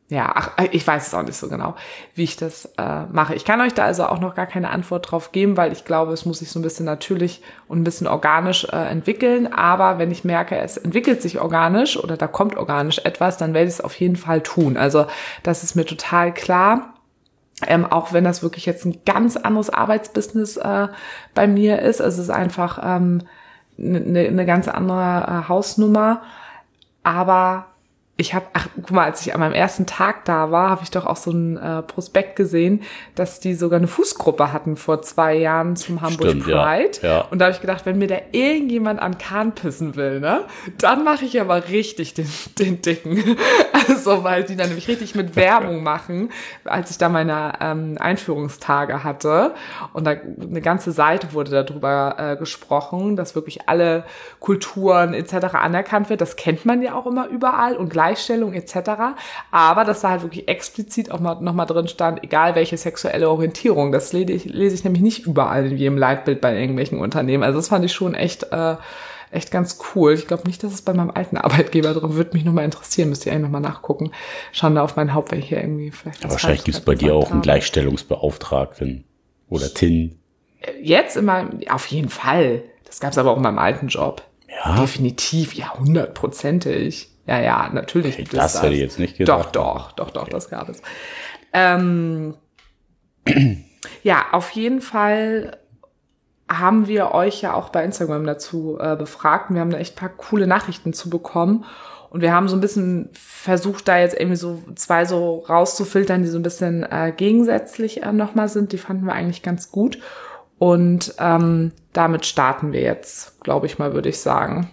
Ja, ach, ich weiß es auch nicht so genau, wie ich das äh, mache. Ich kann euch da also auch noch gar keine Antwort drauf geben, weil ich glaube, es muss sich so ein bisschen natürlich und ein bisschen organisch äh, entwickeln. Aber wenn ich merke, es entwickelt sich organisch oder da kommt organisch etwas, dann werde ich es auf jeden Fall tun. Also das ist mir total klar. Ähm, auch wenn das wirklich jetzt ein ganz anderes Arbeitsbusiness äh, bei mir ist. Es ist einfach ähm, eine, eine ganz andere äh, Hausnummer. Aber ich habe, ach guck mal, als ich an meinem ersten Tag da war, habe ich doch auch so ein äh, Prospekt gesehen, dass die sogar eine Fußgruppe hatten vor zwei Jahren zum Hamburg Stimmt, Pride. Ja, ja. Und da habe ich gedacht, wenn mir da irgendjemand an Kahn pissen will, ne, dann mache ich aber richtig den, den Dicken. Also, weil die dann nämlich richtig mit Werbung machen, als ich da meine ähm, Einführungstage hatte. Und da eine ganze Seite wurde darüber äh, gesprochen, dass wirklich alle Kulturen et cetera anerkannt wird. Das kennt man ja auch immer überall und Gleichstellung et cetera. Aber dass da halt wirklich explizit auch mal nochmal drin stand, egal welche sexuelle Orientierung. Das lese ich, lese ich nämlich nicht überall in jedem Leitbild bei irgendwelchen Unternehmen. Also das fand ich schon echt äh, echt ganz cool. Ich glaube nicht, dass es bei meinem alten Arbeitgeber drin würde mich nochmal interessieren. Müsste ich eigentlich nochmal nachgucken. Schauen da auf mein Haupt, wenn ich hier irgendwie vielleicht... Aber wahrscheinlich gibt es bei dir auch einen Gleichstellungsbeauftragten oder T I N. Jetzt in meinem... Auf jeden Fall. Das gab es aber auch in meinem alten Job. Ja. Definitiv. Ja, hundertprozentig. Ja, ja, natürlich Okay, gibt das es das. hätte ich jetzt nicht gedacht. Doch, doch, doch, doch, okay. Das gab es. Ähm, ja, auf jeden Fall haben wir euch ja auch bei Instagram dazu äh, befragt. Wir haben da echt ein paar coole Nachrichten zu bekommen. Und wir haben so ein bisschen versucht, da jetzt irgendwie so zwei so rauszufiltern, die so ein bisschen äh, gegensätzlich äh, nochmal sind. Die fanden wir eigentlich ganz gut. Und ähm, damit starten wir jetzt, glaube ich mal, würde ich sagen.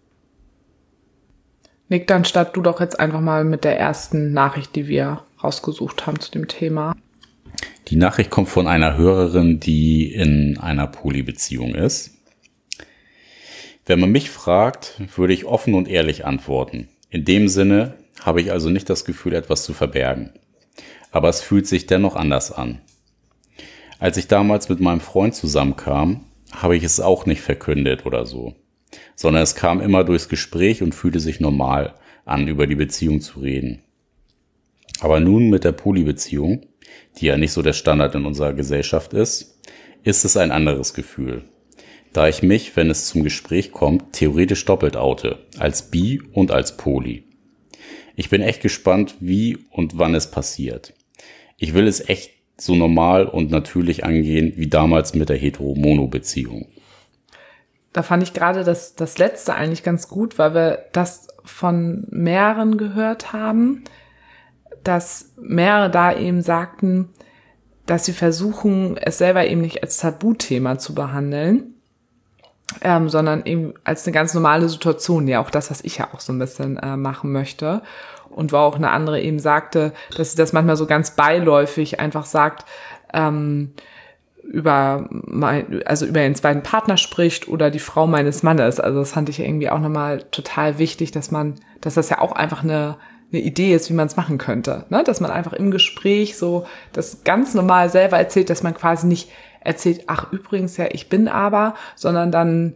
Nick, dann start du doch jetzt einfach mal mit der ersten Nachricht, die wir rausgesucht haben zu dem Thema. Die Nachricht kommt von einer Hörerin, die in einer Polybeziehung ist. Wenn man mich fragt, würde ich offen und ehrlich antworten. In dem Sinne habe ich also nicht das Gefühl, etwas zu verbergen. Aber es fühlt sich dennoch anders an. Als ich damals mit meinem Freund zusammenkam, habe ich es auch nicht verkündet oder so. Sondern es kam immer durchs Gespräch und fühlte sich normal an, über die Beziehung zu reden. Aber nun mit der Polybeziehung, die ja nicht so der Standard in unserer Gesellschaft ist, ist es ein anderes Gefühl. Da ich mich, wenn es zum Gespräch kommt, theoretisch doppelt oute, als bi und als poly. Ich bin echt gespannt, wie und wann es passiert. Ich will es echt so normal und natürlich angehen, wie damals mit der Hetero-Mono-Beziehung. Da fand ich gerade das, das Letzte eigentlich ganz gut, weil wir das von mehreren gehört haben, dass mehrere da eben sagten, dass sie versuchen, es selber eben nicht als Tabuthema zu behandeln, ähm, sondern eben als eine ganz normale Situation, ja auch das, was ich ja auch so ein bisschen äh, machen möchte. Und wo auch eine andere eben sagte, dass sie das manchmal so ganz beiläufig einfach sagt, ähm, über mein, also über den zweiten Partner spricht oder die Frau meines Mannes. Also das fand ich irgendwie auch nochmal total wichtig, dass man, dass das ja auch einfach eine, eine Idee ist, wie man es machen könnte. Ne? Dass man einfach im Gespräch so das ganz normal selber erzählt, dass man quasi nicht erzählt, ach übrigens, ja, ich bin aber, sondern dann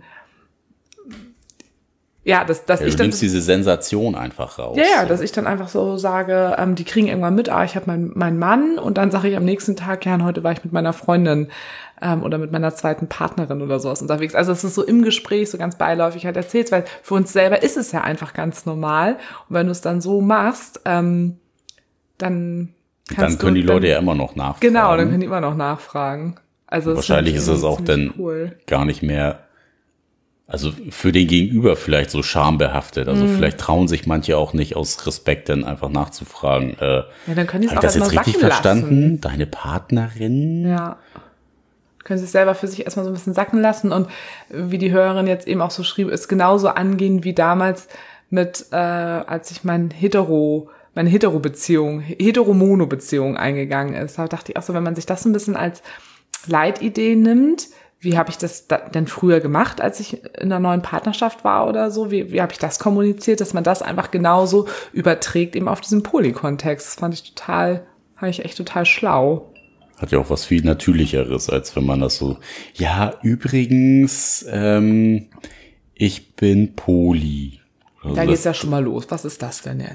ja, dass, dass ja, ich du dann nimmst diese Sensation einfach raus. Ja, ja, dass ich dann einfach so sage, ähm, die kriegen irgendwann mit, ah, ich habe meinen mein Mann und dann sage ich am nächsten Tag, ja, heute war ich mit meiner Freundin ähm, oder mit meiner zweiten Partnerin oder sowas unterwegs. Also es ist so im Gespräch so ganz beiläufig halt erzählt, weil für uns selber ist es ja einfach ganz normal. Und wenn du es dann so machst, ähm, dann kannst Dann können du, die Leute dann, ja immer noch nachfragen. Genau, dann können die immer noch nachfragen. Also wahrscheinlich ist es auch dann cool. Gar nicht mehr, also für den Gegenüber vielleicht so schambehaftet. Also mm. vielleicht trauen sich manche auch nicht aus Respekt dann einfach nachzufragen. Äh, ja, dann können die es auch das jetzt erstmal richtig sacken verstanden? Lassen. Deine Partnerin? Ja. Können sie es selber für sich erstmal so ein bisschen sacken lassen und wie die Hörerin jetzt eben auch so schrieb, ist genauso angehen wie damals mit, äh, als ich mein Hetero, meine Hetero-Beziehung, Hetero-Mono-Beziehung eingegangen ist. Da dachte ich auch so, wenn man sich das ein bisschen als Leitidee nimmt, wie habe ich das da denn früher gemacht, als ich in einer neuen Partnerschaft war oder so? Wie, wie habe ich das kommuniziert, dass man das einfach genauso überträgt eben auf diesen Poly-Kontext? Das fand ich total, fand ich echt total schlau. Hat ja auch was viel Natürlicheres, als wenn man das so, ja, übrigens, ähm, ich bin Poly. Also da geht's ja schon mal los. Was ist das denn jetzt?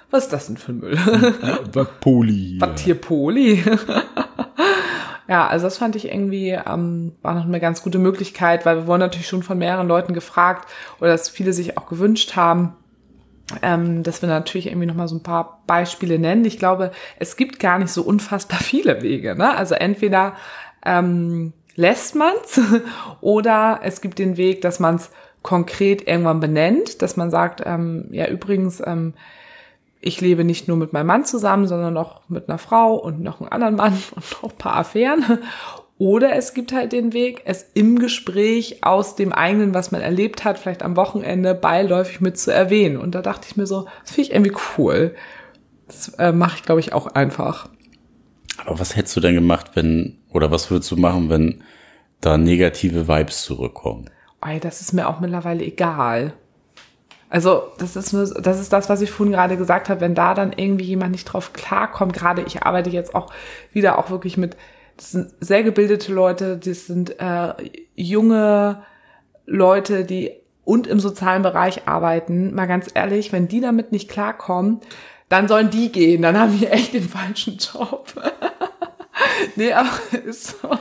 was ist das denn für ein Müll? Was Poli. Was hier Poli? Ja, also das fand ich irgendwie, ähm, war noch eine ganz gute Möglichkeit, weil wir wurden natürlich schon von mehreren Leuten gefragt oder dass viele sich auch gewünscht haben, ähm, dass wir natürlich irgendwie nochmal so ein paar Beispiele nennen. Ich glaube, es gibt gar nicht so unfassbar viele Wege, ne? Also entweder ähm, lässt man's oder es gibt den Weg, dass man's konkret irgendwann benennt, dass man sagt, ähm, ja übrigens, ähm, ich lebe nicht nur mit meinem Mann zusammen, sondern auch mit einer Frau und noch einem anderen Mann und noch ein paar Affären. Oder es gibt halt den Weg, es im Gespräch aus dem eigenen, was man erlebt hat, vielleicht am Wochenende beiläufig mit zu erwähnen. Und da dachte ich mir so, das finde ich irgendwie cool. Das äh, mache ich, glaube ich, auch einfach. Aber was hättest du denn gemacht, wenn, oder was würdest du machen, wenn da negative Vibes zurückkommen? Ey, das ist mir auch mittlerweile egal. Also das ist nur, das ist das, was ich vorhin gerade gesagt habe, wenn da dann irgendwie jemand nicht drauf klarkommt, gerade ich arbeite jetzt auch wieder auch wirklich mit, das sind sehr gebildete Leute, das sind äh, junge Leute, die und im sozialen Bereich arbeiten, mal ganz ehrlich, wenn die damit nicht klarkommen, dann sollen die gehen, dann haben die echt den falschen Job. Nee, aber ist so.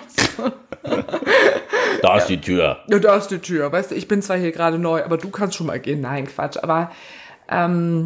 Da ist die Tür. Ja, da ist die Tür. Weißt du, ich bin zwar hier gerade neu, aber du kannst schon mal gehen. Nein, Quatsch. Aber ähm,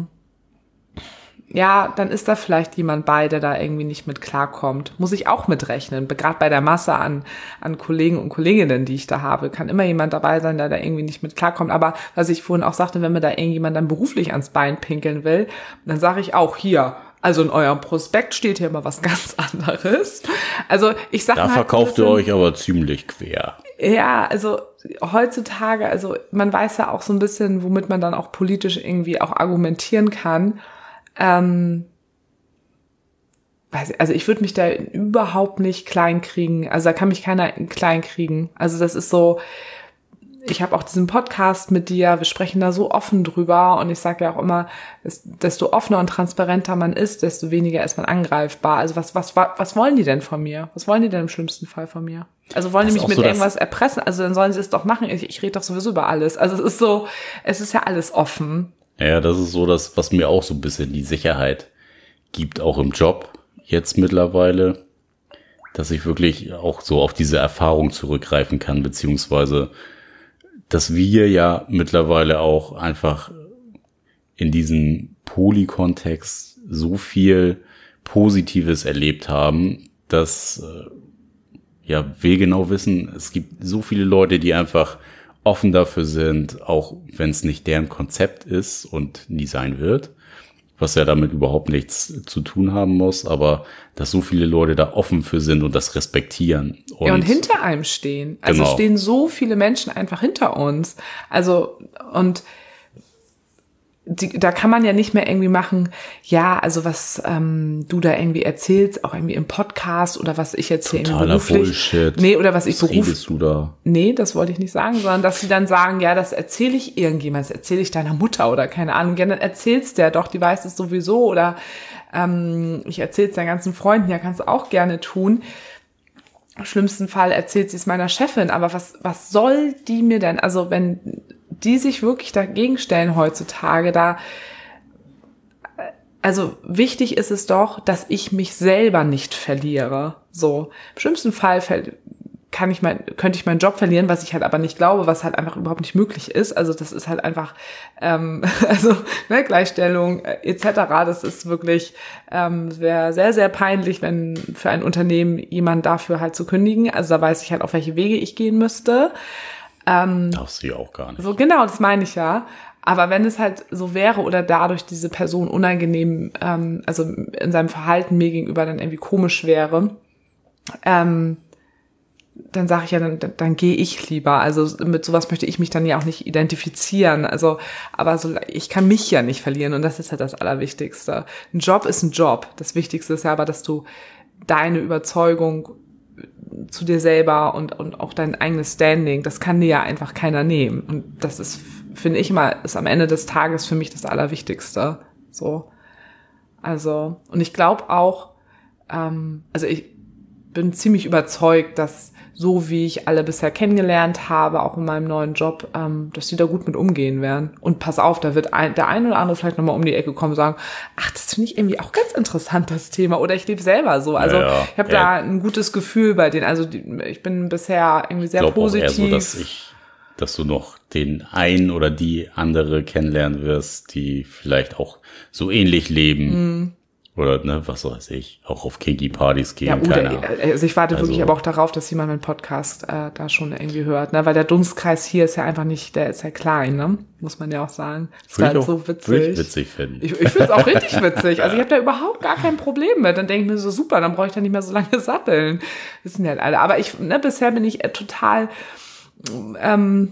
ja, dann ist da vielleicht jemand bei, der da irgendwie nicht mit klarkommt. Muss ich auch mitrechnen. Gerade bei der Masse an an Kollegen und Kolleginnen, die ich da habe, kann immer jemand dabei sein, der da irgendwie nicht mit klarkommt. Aber was ich vorhin auch sagte, wenn mir da irgendjemand dann beruflich ans Bein pinkeln will, dann sage ich auch hier, also in eurem Prospekt steht hier immer was ganz anderes. Also ich sag mal, da verkauft bisschen, ihr euch aber ziemlich quer. Ja, also heutzutage, also man weiß ja auch so ein bisschen, womit man dann auch politisch irgendwie auch argumentieren kann. Ähm, weiß ich, also ich würde mich da überhaupt nicht klein kriegen. Also da kann mich keiner klein kriegen. Also das ist so, ich habe auch diesen Podcast mit dir, wir sprechen da so offen drüber und ich sage ja auch immer, desto offener und transparenter man ist, desto weniger ist man angreifbar. Also was was was wollen die denn von mir? Was wollen die denn im schlimmsten Fall von mir? Also wollen die mich mit so irgendwas erpressen? Also dann sollen sie es doch machen. Ich, ich rede doch sowieso über alles. Also es ist so, es ist ja alles offen. Ja, das ist so das, was mir auch so ein bisschen die Sicherheit gibt, auch im Job jetzt mittlerweile, dass ich wirklich auch so auf diese Erfahrung zurückgreifen kann, beziehungsweise dass wir ja mittlerweile auch einfach in diesem Poly-Kontext so viel Positives erlebt haben, dass ja wir genau wissen, es gibt so viele Leute, die einfach offen dafür sind, auch wenn es nicht deren Konzept ist und nie sein wird, was ja damit überhaupt nichts zu tun haben muss, aber dass so viele Leute da offen für sind und das respektieren. Und ja, und hinter einem stehen. Also genau. Stehen so viele Menschen einfach hinter uns. Also, und die, da kann man ja nicht mehr irgendwie machen, ja, also was ähm, du da irgendwie erzählst, auch irgendwie im Podcast oder was ich jetzt hier irgendwie beruflich. Bullshit. Nee, oder was ich beruflich. Redest du da? Nee, das wollte ich nicht sagen, sondern dass sie dann sagen, ja, das erzähle ich irgendjemand, das erzähle ich deiner Mutter oder keine Ahnung. Ja, dann erzählst der doch, die weiß es sowieso oder ähm, ich erzähl's deinen ganzen Freunden, ja, kannst du auch gerne tun. Im schlimmsten Fall erzählt sie es meiner Chefin, aber was was soll die mir denn, also wenn die sich wirklich dagegen stellen heutzutage, da, also wichtig ist es doch, dass ich mich selber nicht verliere. So, im schlimmsten Fall kann ich mein, könnte ich meinen Job verlieren, was ich halt aber nicht glaube, was halt einfach überhaupt nicht möglich ist. Also das ist halt einfach, ähm, also ne, Gleichstellung et cetera. Das ist wirklich, ähm, wäre sehr, sehr peinlich, wenn für ein Unternehmen jemand dafür halt zu kündigen. Also da weiß ich halt, auf welche Wege ich gehen müsste. Ähm, Darfst du ja auch gar nicht. So, genau, das meine ich ja. Aber wenn es halt so wäre oder dadurch diese Person unangenehm, ähm, also in seinem Verhalten mir gegenüber dann irgendwie komisch wäre, ähm, dann sage ich ja, dann, dann, dann gehe ich lieber. Also mit sowas möchte ich mich dann ja auch nicht identifizieren. Also, aber so, ich kann mich ja nicht verlieren und das ist ja das Allerwichtigste. Ein Job ist ein Job. Das Wichtigste ist ja aber, dass du deine Überzeugung zu dir selber und und auch dein eigenes Standing, das kann dir ja einfach keiner nehmen. Und das ist, finde ich mal, ist am Ende des Tages für mich das Allerwichtigste. So, also und ich glaube auch, ähm, also ich bin ziemlich überzeugt, dass so wie ich alle bisher kennengelernt habe, auch in meinem neuen Job, ähm, dass die da gut mit umgehen werden. Und pass auf, da wird ein, der eine oder andere vielleicht nochmal um die Ecke kommen und sagen, ach, das finde ich irgendwie auch ganz interessant, das Thema. Oder ich lebe selber so. Also ja, ja. ich habe ja. da ein gutes Gefühl bei denen. Also die, ich bin bisher irgendwie sehr ich positiv. Auch eher so, dass ich, dass du noch den einen oder die andere kennenlernen wirst, die vielleicht auch so ähnlich leben. Mhm. Oder, ne, was weiß ich, auch auf Kinky-Partys gehen. Ja, oder, also ich warte also, wirklich aber auch darauf, dass jemand meinen Podcast äh, da schon irgendwie hört, ne, weil der Dunstkreis hier ist ja einfach nicht, der ist ja klein, ne, muss man ja auch sagen. Das ist halt so witzig. Würde ich witzig finden. Ich, ich finde es auch richtig witzig. Also ich habe da überhaupt gar kein Problem mit. Dann denke ich mir so, super, dann brauche ich da nicht mehr so lange satteln. Wissen ja halt alle. Aber ich, ne, bisher bin ich äh, total ähm,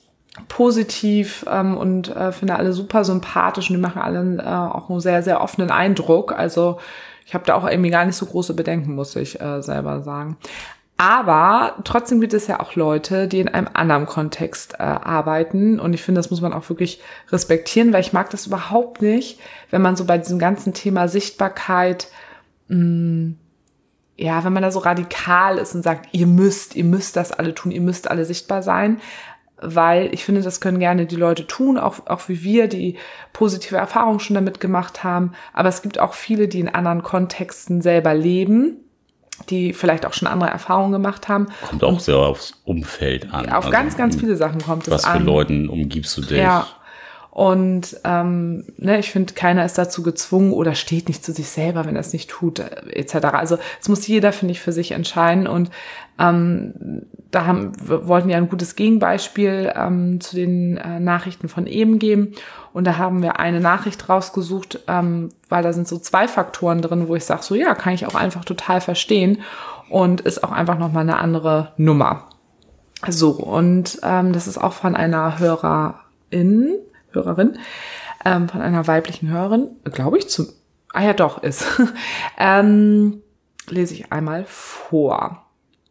positiv ähm, und äh, finde alle super sympathisch und die machen alle äh, auch einen sehr, sehr offenen Eindruck. Also ich habe da auch irgendwie gar nicht so große Bedenken, muss ich äh, selber sagen. Aber trotzdem gibt es ja auch Leute, die in einem anderen Kontext äh, arbeiten und ich finde, das muss man auch wirklich respektieren, weil ich mag das überhaupt nicht, wenn man so bei diesem ganzen Thema Sichtbarkeit mh, ja, wenn man da so radikal ist und sagt, ihr müsst, ihr müsst das alle tun, ihr müsst alle sichtbar sein, weil ich finde, das können gerne die Leute tun, auch, auch wie wir, die positive Erfahrungen schon damit gemacht haben. Aber es gibt auch viele, die in anderen Kontexten selber leben, die vielleicht auch schon andere Erfahrungen gemacht haben. Kommt auch sehr aufs Umfeld an. Auf also, ganz, ganz viele Sachen kommt es an. Was für Leuten umgibst du dich? Ja. Und ähm, ne, ich finde, keiner ist dazu gezwungen oder steht nicht zu sich selber, wenn er es nicht tut, et cetera. Also es muss jeder, finde ich, für sich entscheiden. Und ähm, da haben wir wollten ja ein gutes Gegenbeispiel ähm, zu den äh, Nachrichten von eben geben. Und da haben wir eine Nachricht rausgesucht, ähm, weil da sind so zwei Faktoren drin, wo ich sage, so ja, kann ich auch einfach total verstehen und ist auch einfach nochmal eine andere Nummer. So, und ähm, das ist auch von einer Hörerin, Hörerin, ähm, von einer weiblichen Hörerin, glaube ich, zu, ah ja doch, ist, ähm, lese ich einmal vor.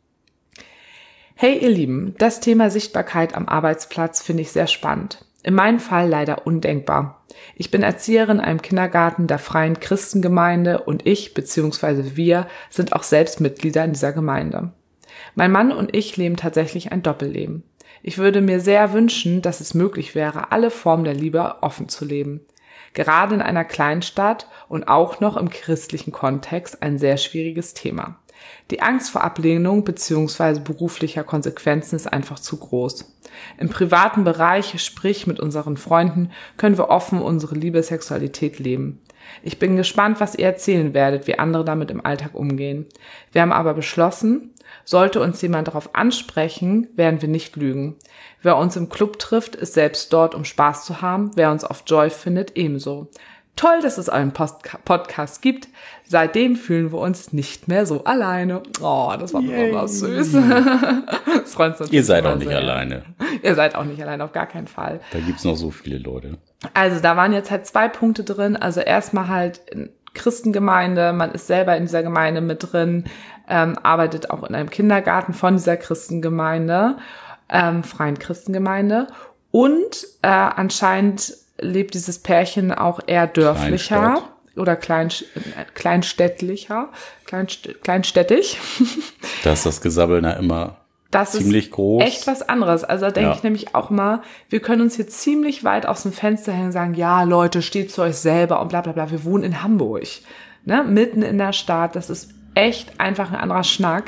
Hey ihr Lieben, das Thema Sichtbarkeit am Arbeitsplatz finde ich sehr spannend. In meinem Fall leider undenkbar. Ich bin Erzieherin in einem Kindergarten der Freien Christengemeinde und ich bzw. wir sind auch selbst Mitglieder in dieser Gemeinde. Mein Mann und ich leben tatsächlich ein Doppelleben. Ich würde mir sehr wünschen, dass es möglich wäre, alle Formen der Liebe offen zu leben. Gerade in einer Kleinstadt und auch noch im christlichen Kontext ein sehr schwieriges Thema. Die Angst vor Ablehnung bzw. beruflicher Konsequenzen ist einfach zu groß. Im privaten Bereich, sprich mit unseren Freunden, können wir offen unsere Liebessexualität leben. Ich bin gespannt, was ihr erzählen werdet, wie andere damit im Alltag umgehen. Wir haben aber beschlossen, sollte uns jemand darauf ansprechen, werden wir nicht lügen. Wer uns im Club trifft, ist selbst dort, um Spaß zu haben. Wer uns auf Joy findet, ebenso. Toll, dass es einen Post- Podcast gibt. Seitdem fühlen wir uns nicht mehr so alleine. Oh, das war besonders süß. Das freut uns natürlich. Ihr seid auch nicht sehr. alleine. Ihr seid auch nicht alleine, auf gar keinen Fall. Da gibt's noch so viele Leute. Also da waren jetzt halt zwei Punkte drin. Also erstmal halt Christengemeinde, man ist selber in dieser Gemeinde mit drin, ähm, arbeitet auch in einem Kindergarten von dieser Christengemeinde, ähm, Freien Christengemeinde. Und äh, anscheinend lebt dieses Pärchen auch eher dörflicher Kleinstadt. oder klein, kleinstädtlicher, kleinst, kleinstädtisch. Da ist das Gesabbel da immer das ziemlich ist groß. Echt was anderes. Also da denke ja. ich nämlich auch mal, wir können uns hier ziemlich weit aus dem Fenster hängen und sagen, ja Leute, steht zu euch selber und bla bla bla. Wir wohnen in Hamburg, ne, mitten in der Stadt. Das ist echt einfach ein anderer Schnack.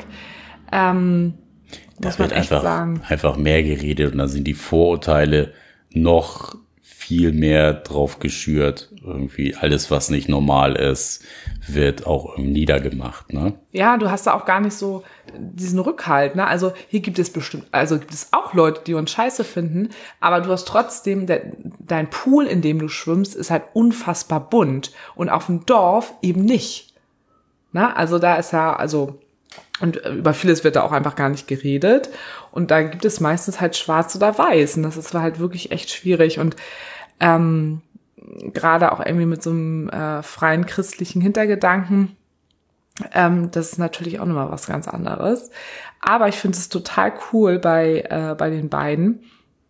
Ähm, da muss wird man echt einfach, sagen. einfach mehr geredet und dann sind die Vorurteile noch viel mehr drauf geschürt. Irgendwie alles, was nicht normal ist, wird auch niedergemacht, ne? Ja, du hast da auch gar nicht so diesen Rückhalt, ne? Also hier gibt es bestimmt, also gibt es auch Leute, die uns scheiße finden, aber du hast trotzdem, der, dein Pool, in dem du schwimmst, ist halt unfassbar bunt und auf dem Dorf eben nicht. Na, also da ist ja, also und über vieles wird da auch einfach gar nicht geredet und da gibt es meistens halt schwarz oder weiß und das ist halt wirklich echt schwierig und ähm, gerade auch irgendwie mit so einem äh, freien christlichen Hintergedanken, ähm, das ist natürlich auch nochmal was ganz anderes. Aber ich finde es total cool bei äh, bei den beiden,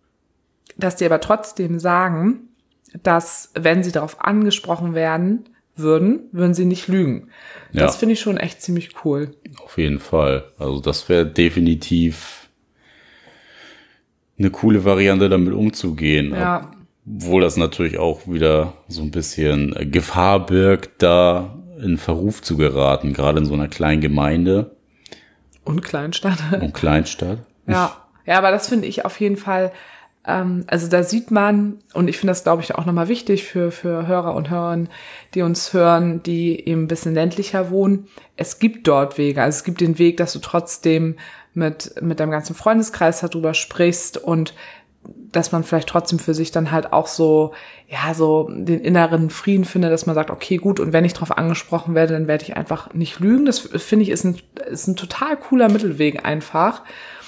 dass die aber trotzdem sagen, dass, wenn sie darauf angesprochen werden, würden, würden sie nicht lügen. Ja. Das finde ich schon echt ziemlich cool. Auf jeden Fall. Also das wäre definitiv eine coole Variante, damit umzugehen. Ja. Obwohl das natürlich auch wieder so ein bisschen Gefahr birgt, da in Verruf zu geraten, gerade in so einer kleinen Gemeinde. Und Kleinstadt. Und Kleinstadt. Ja, ja, aber das finde ich auf jeden Fall, ähm, also da sieht man, und ich finde das, glaube ich, auch nochmal wichtig für, für Hörer und Hörerinnen, die uns hören, die eben ein bisschen ländlicher wohnen. Es gibt dort Wege. Also es gibt den Weg, dass du trotzdem mit, mit deinem ganzen Freundeskreis darüber sprichst und dass man vielleicht trotzdem für sich dann halt auch so, ja, so den inneren Frieden findet, dass man sagt, okay, gut, und wenn ich drauf angesprochen werde, dann werde ich einfach nicht lügen. Das finde ich ist ein, ist ein total cooler Mittelweg einfach.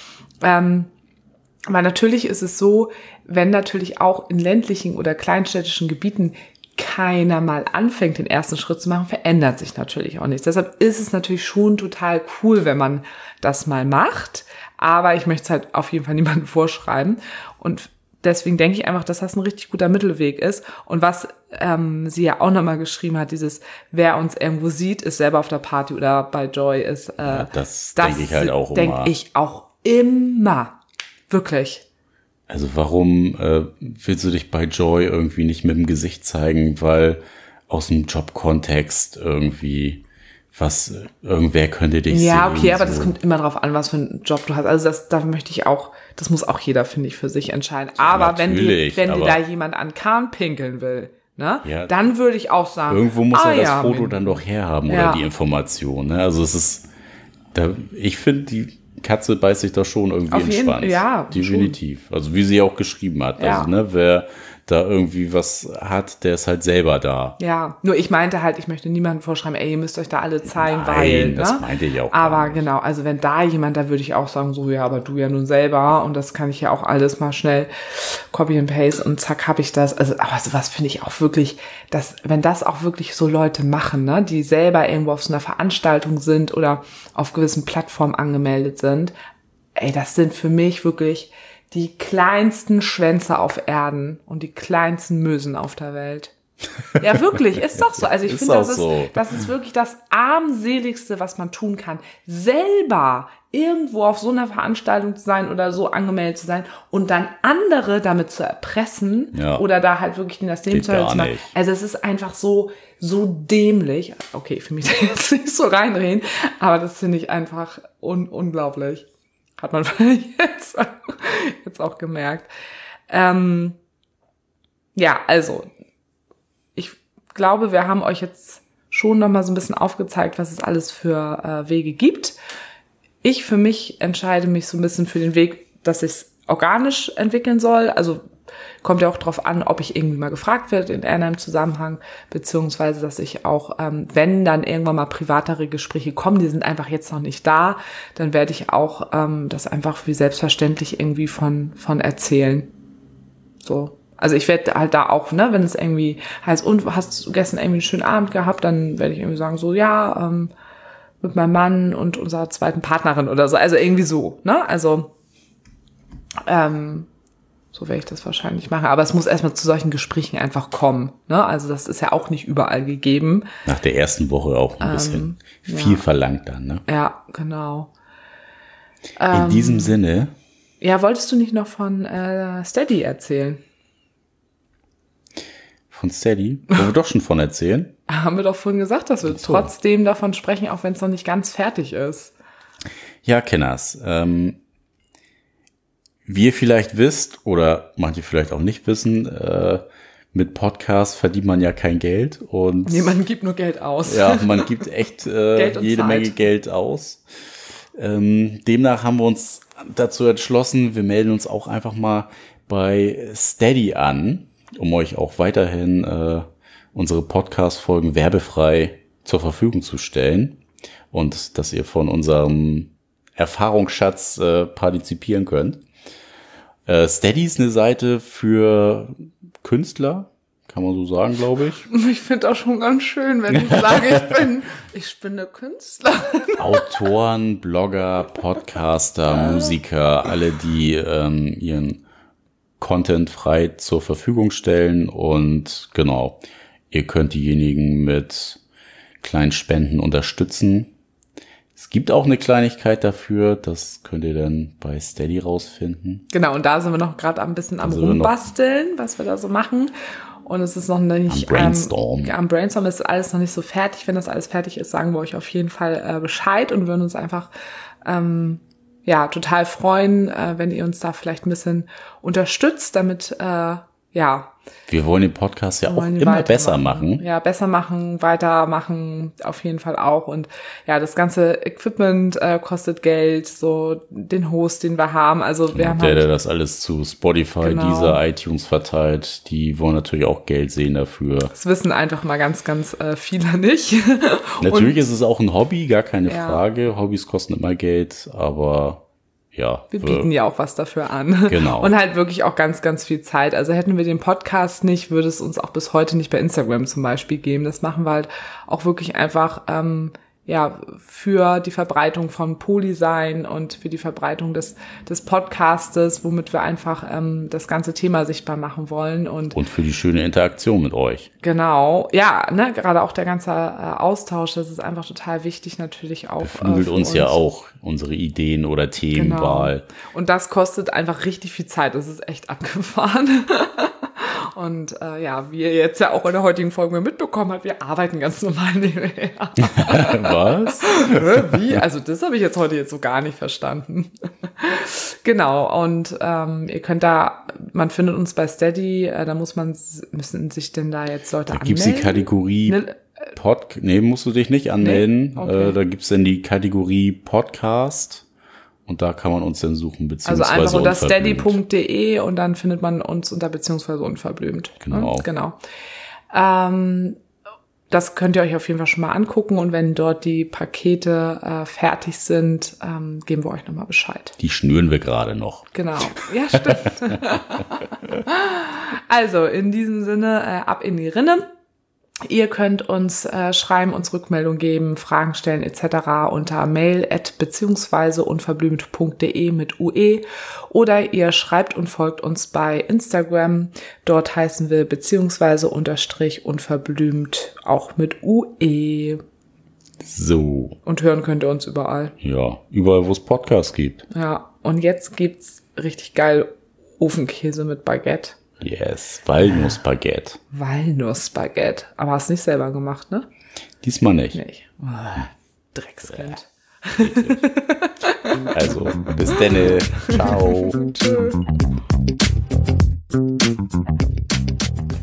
Ähm, aber natürlich ist es so, wenn natürlich auch in ländlichen oder kleinstädtischen Gebieten keiner mal anfängt, den ersten Schritt zu machen, verändert sich natürlich auch nichts. Deshalb ist es natürlich schon total cool, wenn man das mal macht. Aber ich möchte es halt auf jeden Fall niemandem vorschreiben. Und deswegen denke ich einfach, dass das ein richtig guter Mittelweg ist. Und was ähm, sie ja auch nochmal geschrieben hat, dieses, wer uns irgendwo sieht, ist selber auf der Party oder bei Joy ist, äh, ja, das, das denke ich halt auch denk immer. Denke ich auch immer. Wirklich. Also warum äh, willst du dich bei Joy irgendwie nicht mit dem Gesicht zeigen, weil aus dem Jobkontext irgendwie was, irgendwer könnte dich ja, sehen. Ja, okay, aber so. Das kommt immer drauf an, was für einen Job du hast. Also das, da möchte ich auch, das muss auch jeder, finde ich, für sich entscheiden. Ja, aber wenn dir, wenn dir da jemand an Kahn pinkeln will, ne, ja, dann würde ich auch sagen, irgendwo muss ah, er das ja, Foto dann doch herhaben ja. oder die Information. Ne? Also es ist, da, ich finde, die Katze beißt sich da schon irgendwie Auf in den jeden, Schwanz. Ja, definitiv. Schon. Also wie sie auch geschrieben hat. Ja. Also, ne, wer da irgendwie was hat, der ist halt selber da. Ja, nur ich meinte halt, ich möchte niemandem vorschreiben, ey, ihr müsst euch da alle zeigen, Nein, weil, das ne? meinte ich auch. Aber genau, also wenn da jemand, da würde ich auch sagen, so, ja, aber du ja nun selber und das kann ich ja auch alles mal schnell copy and paste und zack, habe ich das. Also, aber sowas finde ich auch wirklich, dass, wenn das auch wirklich so Leute machen, ne, die selber irgendwo auf so einer Veranstaltung sind oder auf gewissen Plattformen angemeldet sind, ey, das sind für mich wirklich die kleinsten Schwänze auf Erden und die kleinsten Mösen auf der Welt. Ja, wirklich, ist doch so. Also ich finde, das ist, so. das ist wirklich das armseligste, was man tun kann. Selber irgendwo auf so einer Veranstaltung zu sein oder so angemeldet zu sein und dann andere damit zu erpressen ja. oder da halt wirklich in das Leben zu machen. Also es ist einfach so, so dämlich. Okay, für mich jetzt nicht so reinreden, aber das finde ich einfach un- unglaublich. Hat man jetzt, jetzt auch gemerkt. Ähm, ja, also, ich glaube, wir haben euch jetzt schon nochmal so ein bisschen aufgezeigt, was es alles für äh, Wege gibt. Ich für mich entscheide mich so ein bisschen für den Weg, dass ich es organisch entwickeln soll. Also kommt ja auch drauf an, ob ich irgendwie mal gefragt werde in irgendeinem Zusammenhang, beziehungsweise, dass ich auch, ähm, wenn dann irgendwann mal privatere Gespräche kommen, die sind einfach jetzt noch nicht da, dann werde ich auch ähm, das einfach wie selbstverständlich irgendwie von von erzählen. So. Also ich werde halt da auch, ne, wenn es irgendwie heißt, und hast du gestern irgendwie einen schönen Abend gehabt, dann werde ich irgendwie sagen, so, ja, ähm, mit meinem Mann und unserer zweiten Partnerin oder so. Also irgendwie so, ne? Also, ähm, so werde ich das wahrscheinlich machen. Aber es muss erstmal zu solchen Gesprächen einfach kommen. Ne? Also das ist ja auch nicht überall gegeben. Nach der ersten Woche auch ein ähm, bisschen viel ja. verlangt dann. Ne? Ja, genau. In ähm, diesem Sinne. Ja, wolltest du nicht noch von äh, Steady erzählen? Von Steady? Wollen wir doch schon von erzählen? Haben wir doch vorhin gesagt, dass wir so. trotzdem davon sprechen, auch wenn es noch nicht ganz fertig ist. Ja, Kenners. Ähm, wie ihr vielleicht wisst, oder manche vielleicht auch nicht wissen, äh, mit Podcasts verdient man ja kein Geld. Und nee, man gibt nur Geld aus. Ja, man gibt echt äh, jede Zeit. Menge Geld aus. Ähm, demnach haben wir uns dazu entschlossen, wir melden uns auch einfach mal bei Steady an, um euch auch weiterhin äh, unsere Podcast-Folgen werbefrei zur Verfügung zu stellen und dass ihr von unserem Erfahrungsschatz äh, partizipieren könnt. Äh, Steady ist eine Seite für Künstler, kann man so sagen, glaube ich. Ich finde auch schon ganz schön, wenn ich sage, ich bin, ich bin eine Künstlerin. Autoren, Blogger, Podcaster, Musiker, alle, die ähm, ihren Content frei zur Verfügung stellen und genau, Ihr könnt diejenigen mit kleinen Spenden unterstützen. Es gibt auch eine Kleinigkeit dafür, das könnt ihr dann bei Steady rausfinden. Genau, und da sind wir noch gerade ein bisschen am Rumbasteln, was wir da so machen. Und es ist noch nicht... Am Brainstorm. Ähm, am Brainstorm ist alles noch nicht so fertig. Wenn das alles fertig ist, sagen wir euch auf jeden Fall äh, Bescheid und würden uns einfach ähm, ja total freuen, äh, wenn ihr uns da vielleicht ein bisschen unterstützt, damit... Äh, ja. Wir wollen den Podcast ja auch immer besser machen. Ja, besser machen, weitermachen, auf jeden Fall auch. Und ja, das ganze Equipment äh, kostet Geld, so den Host, den wir haben. Also wir ja, haben der, halt, der das alles zu Spotify, genau. dieser iTunes verteilt, die wollen natürlich auch Geld sehen dafür. Das wissen einfach mal ganz, ganz äh, viele nicht. Natürlich Und, ist es auch ein Hobby, gar keine ja. Frage. Hobbys kosten immer Geld, aber... Ja, wir bieten ja auch was dafür an. Genau. Und halt wirklich auch ganz, ganz viel Zeit. Also hätten wir den Podcast nicht, würde es uns auch bis heute nicht bei Instagram zum Beispiel geben. Das machen wir halt auch wirklich einfach ähm, ja für die Verbreitung von Polysign und für die Verbreitung des des Podcastes, womit wir einfach ähm, das ganze Thema sichtbar machen wollen. Und, und für die schöne Interaktion mit euch. Genau, ja, ne, gerade auch der ganze äh, Austausch, das ist einfach total wichtig natürlich auch. Beflügelt äh, uns, uns ja auch unsere Ideen oder Themenwahl. Genau. Und das kostet einfach richtig viel Zeit, das ist echt abgefahren. Und äh, ja, wie ihr jetzt ja auch in der heutigen Folge mitbekommen habt, wir arbeiten ganz normal nebenher. Was? Wie? Also das habe ich jetzt heute jetzt so gar nicht verstanden. Genau, und ähm, ihr könnt da, man findet uns bei Steady, äh, da muss man, müssen sich denn da jetzt Leute da anmelden? Da gibt's die Kategorie ne, Pod, nee, musst du dich nicht anmelden. Nee? Okay. Äh, da gibt's dann die Kategorie Podcast. Und da kann man uns dann suchen, beziehungsweise Also einfach unter steady punkt de und dann findet man uns unter beziehungsweise unverblümt. Genau. Ne? Genau. Ähm, das könnt ihr euch auf jeden Fall schon mal angucken und wenn dort die Pakete äh, fertig sind, ähm, geben wir euch nochmal Bescheid. Die schnüren wir gerade noch. Genau. Ja, stimmt. Also in diesem Sinne, äh, ab in die Rinne. Ihr könnt uns äh, schreiben, uns Rückmeldung geben, Fragen stellen et cetera unter mail at beziehungsweise unverblümt punkt de mit U E oder ihr schreibt und folgt uns bei Instagram. Dort heißen wir beziehungsweise unterstrich unverblümt auch mit U E. So. Und hören könnt ihr uns überall. Ja, überall, wo es Podcasts gibt. Ja, und jetzt gibt's richtig geil Ofenkäse mit Baguette. Yes, Walnussbaguette. Walnussbaguette. Aber hast nicht selber gemacht, ne? Diesmal nicht. Nicht. Oh, Dreckskind. Also, bis denne. Ciao. Tschüss.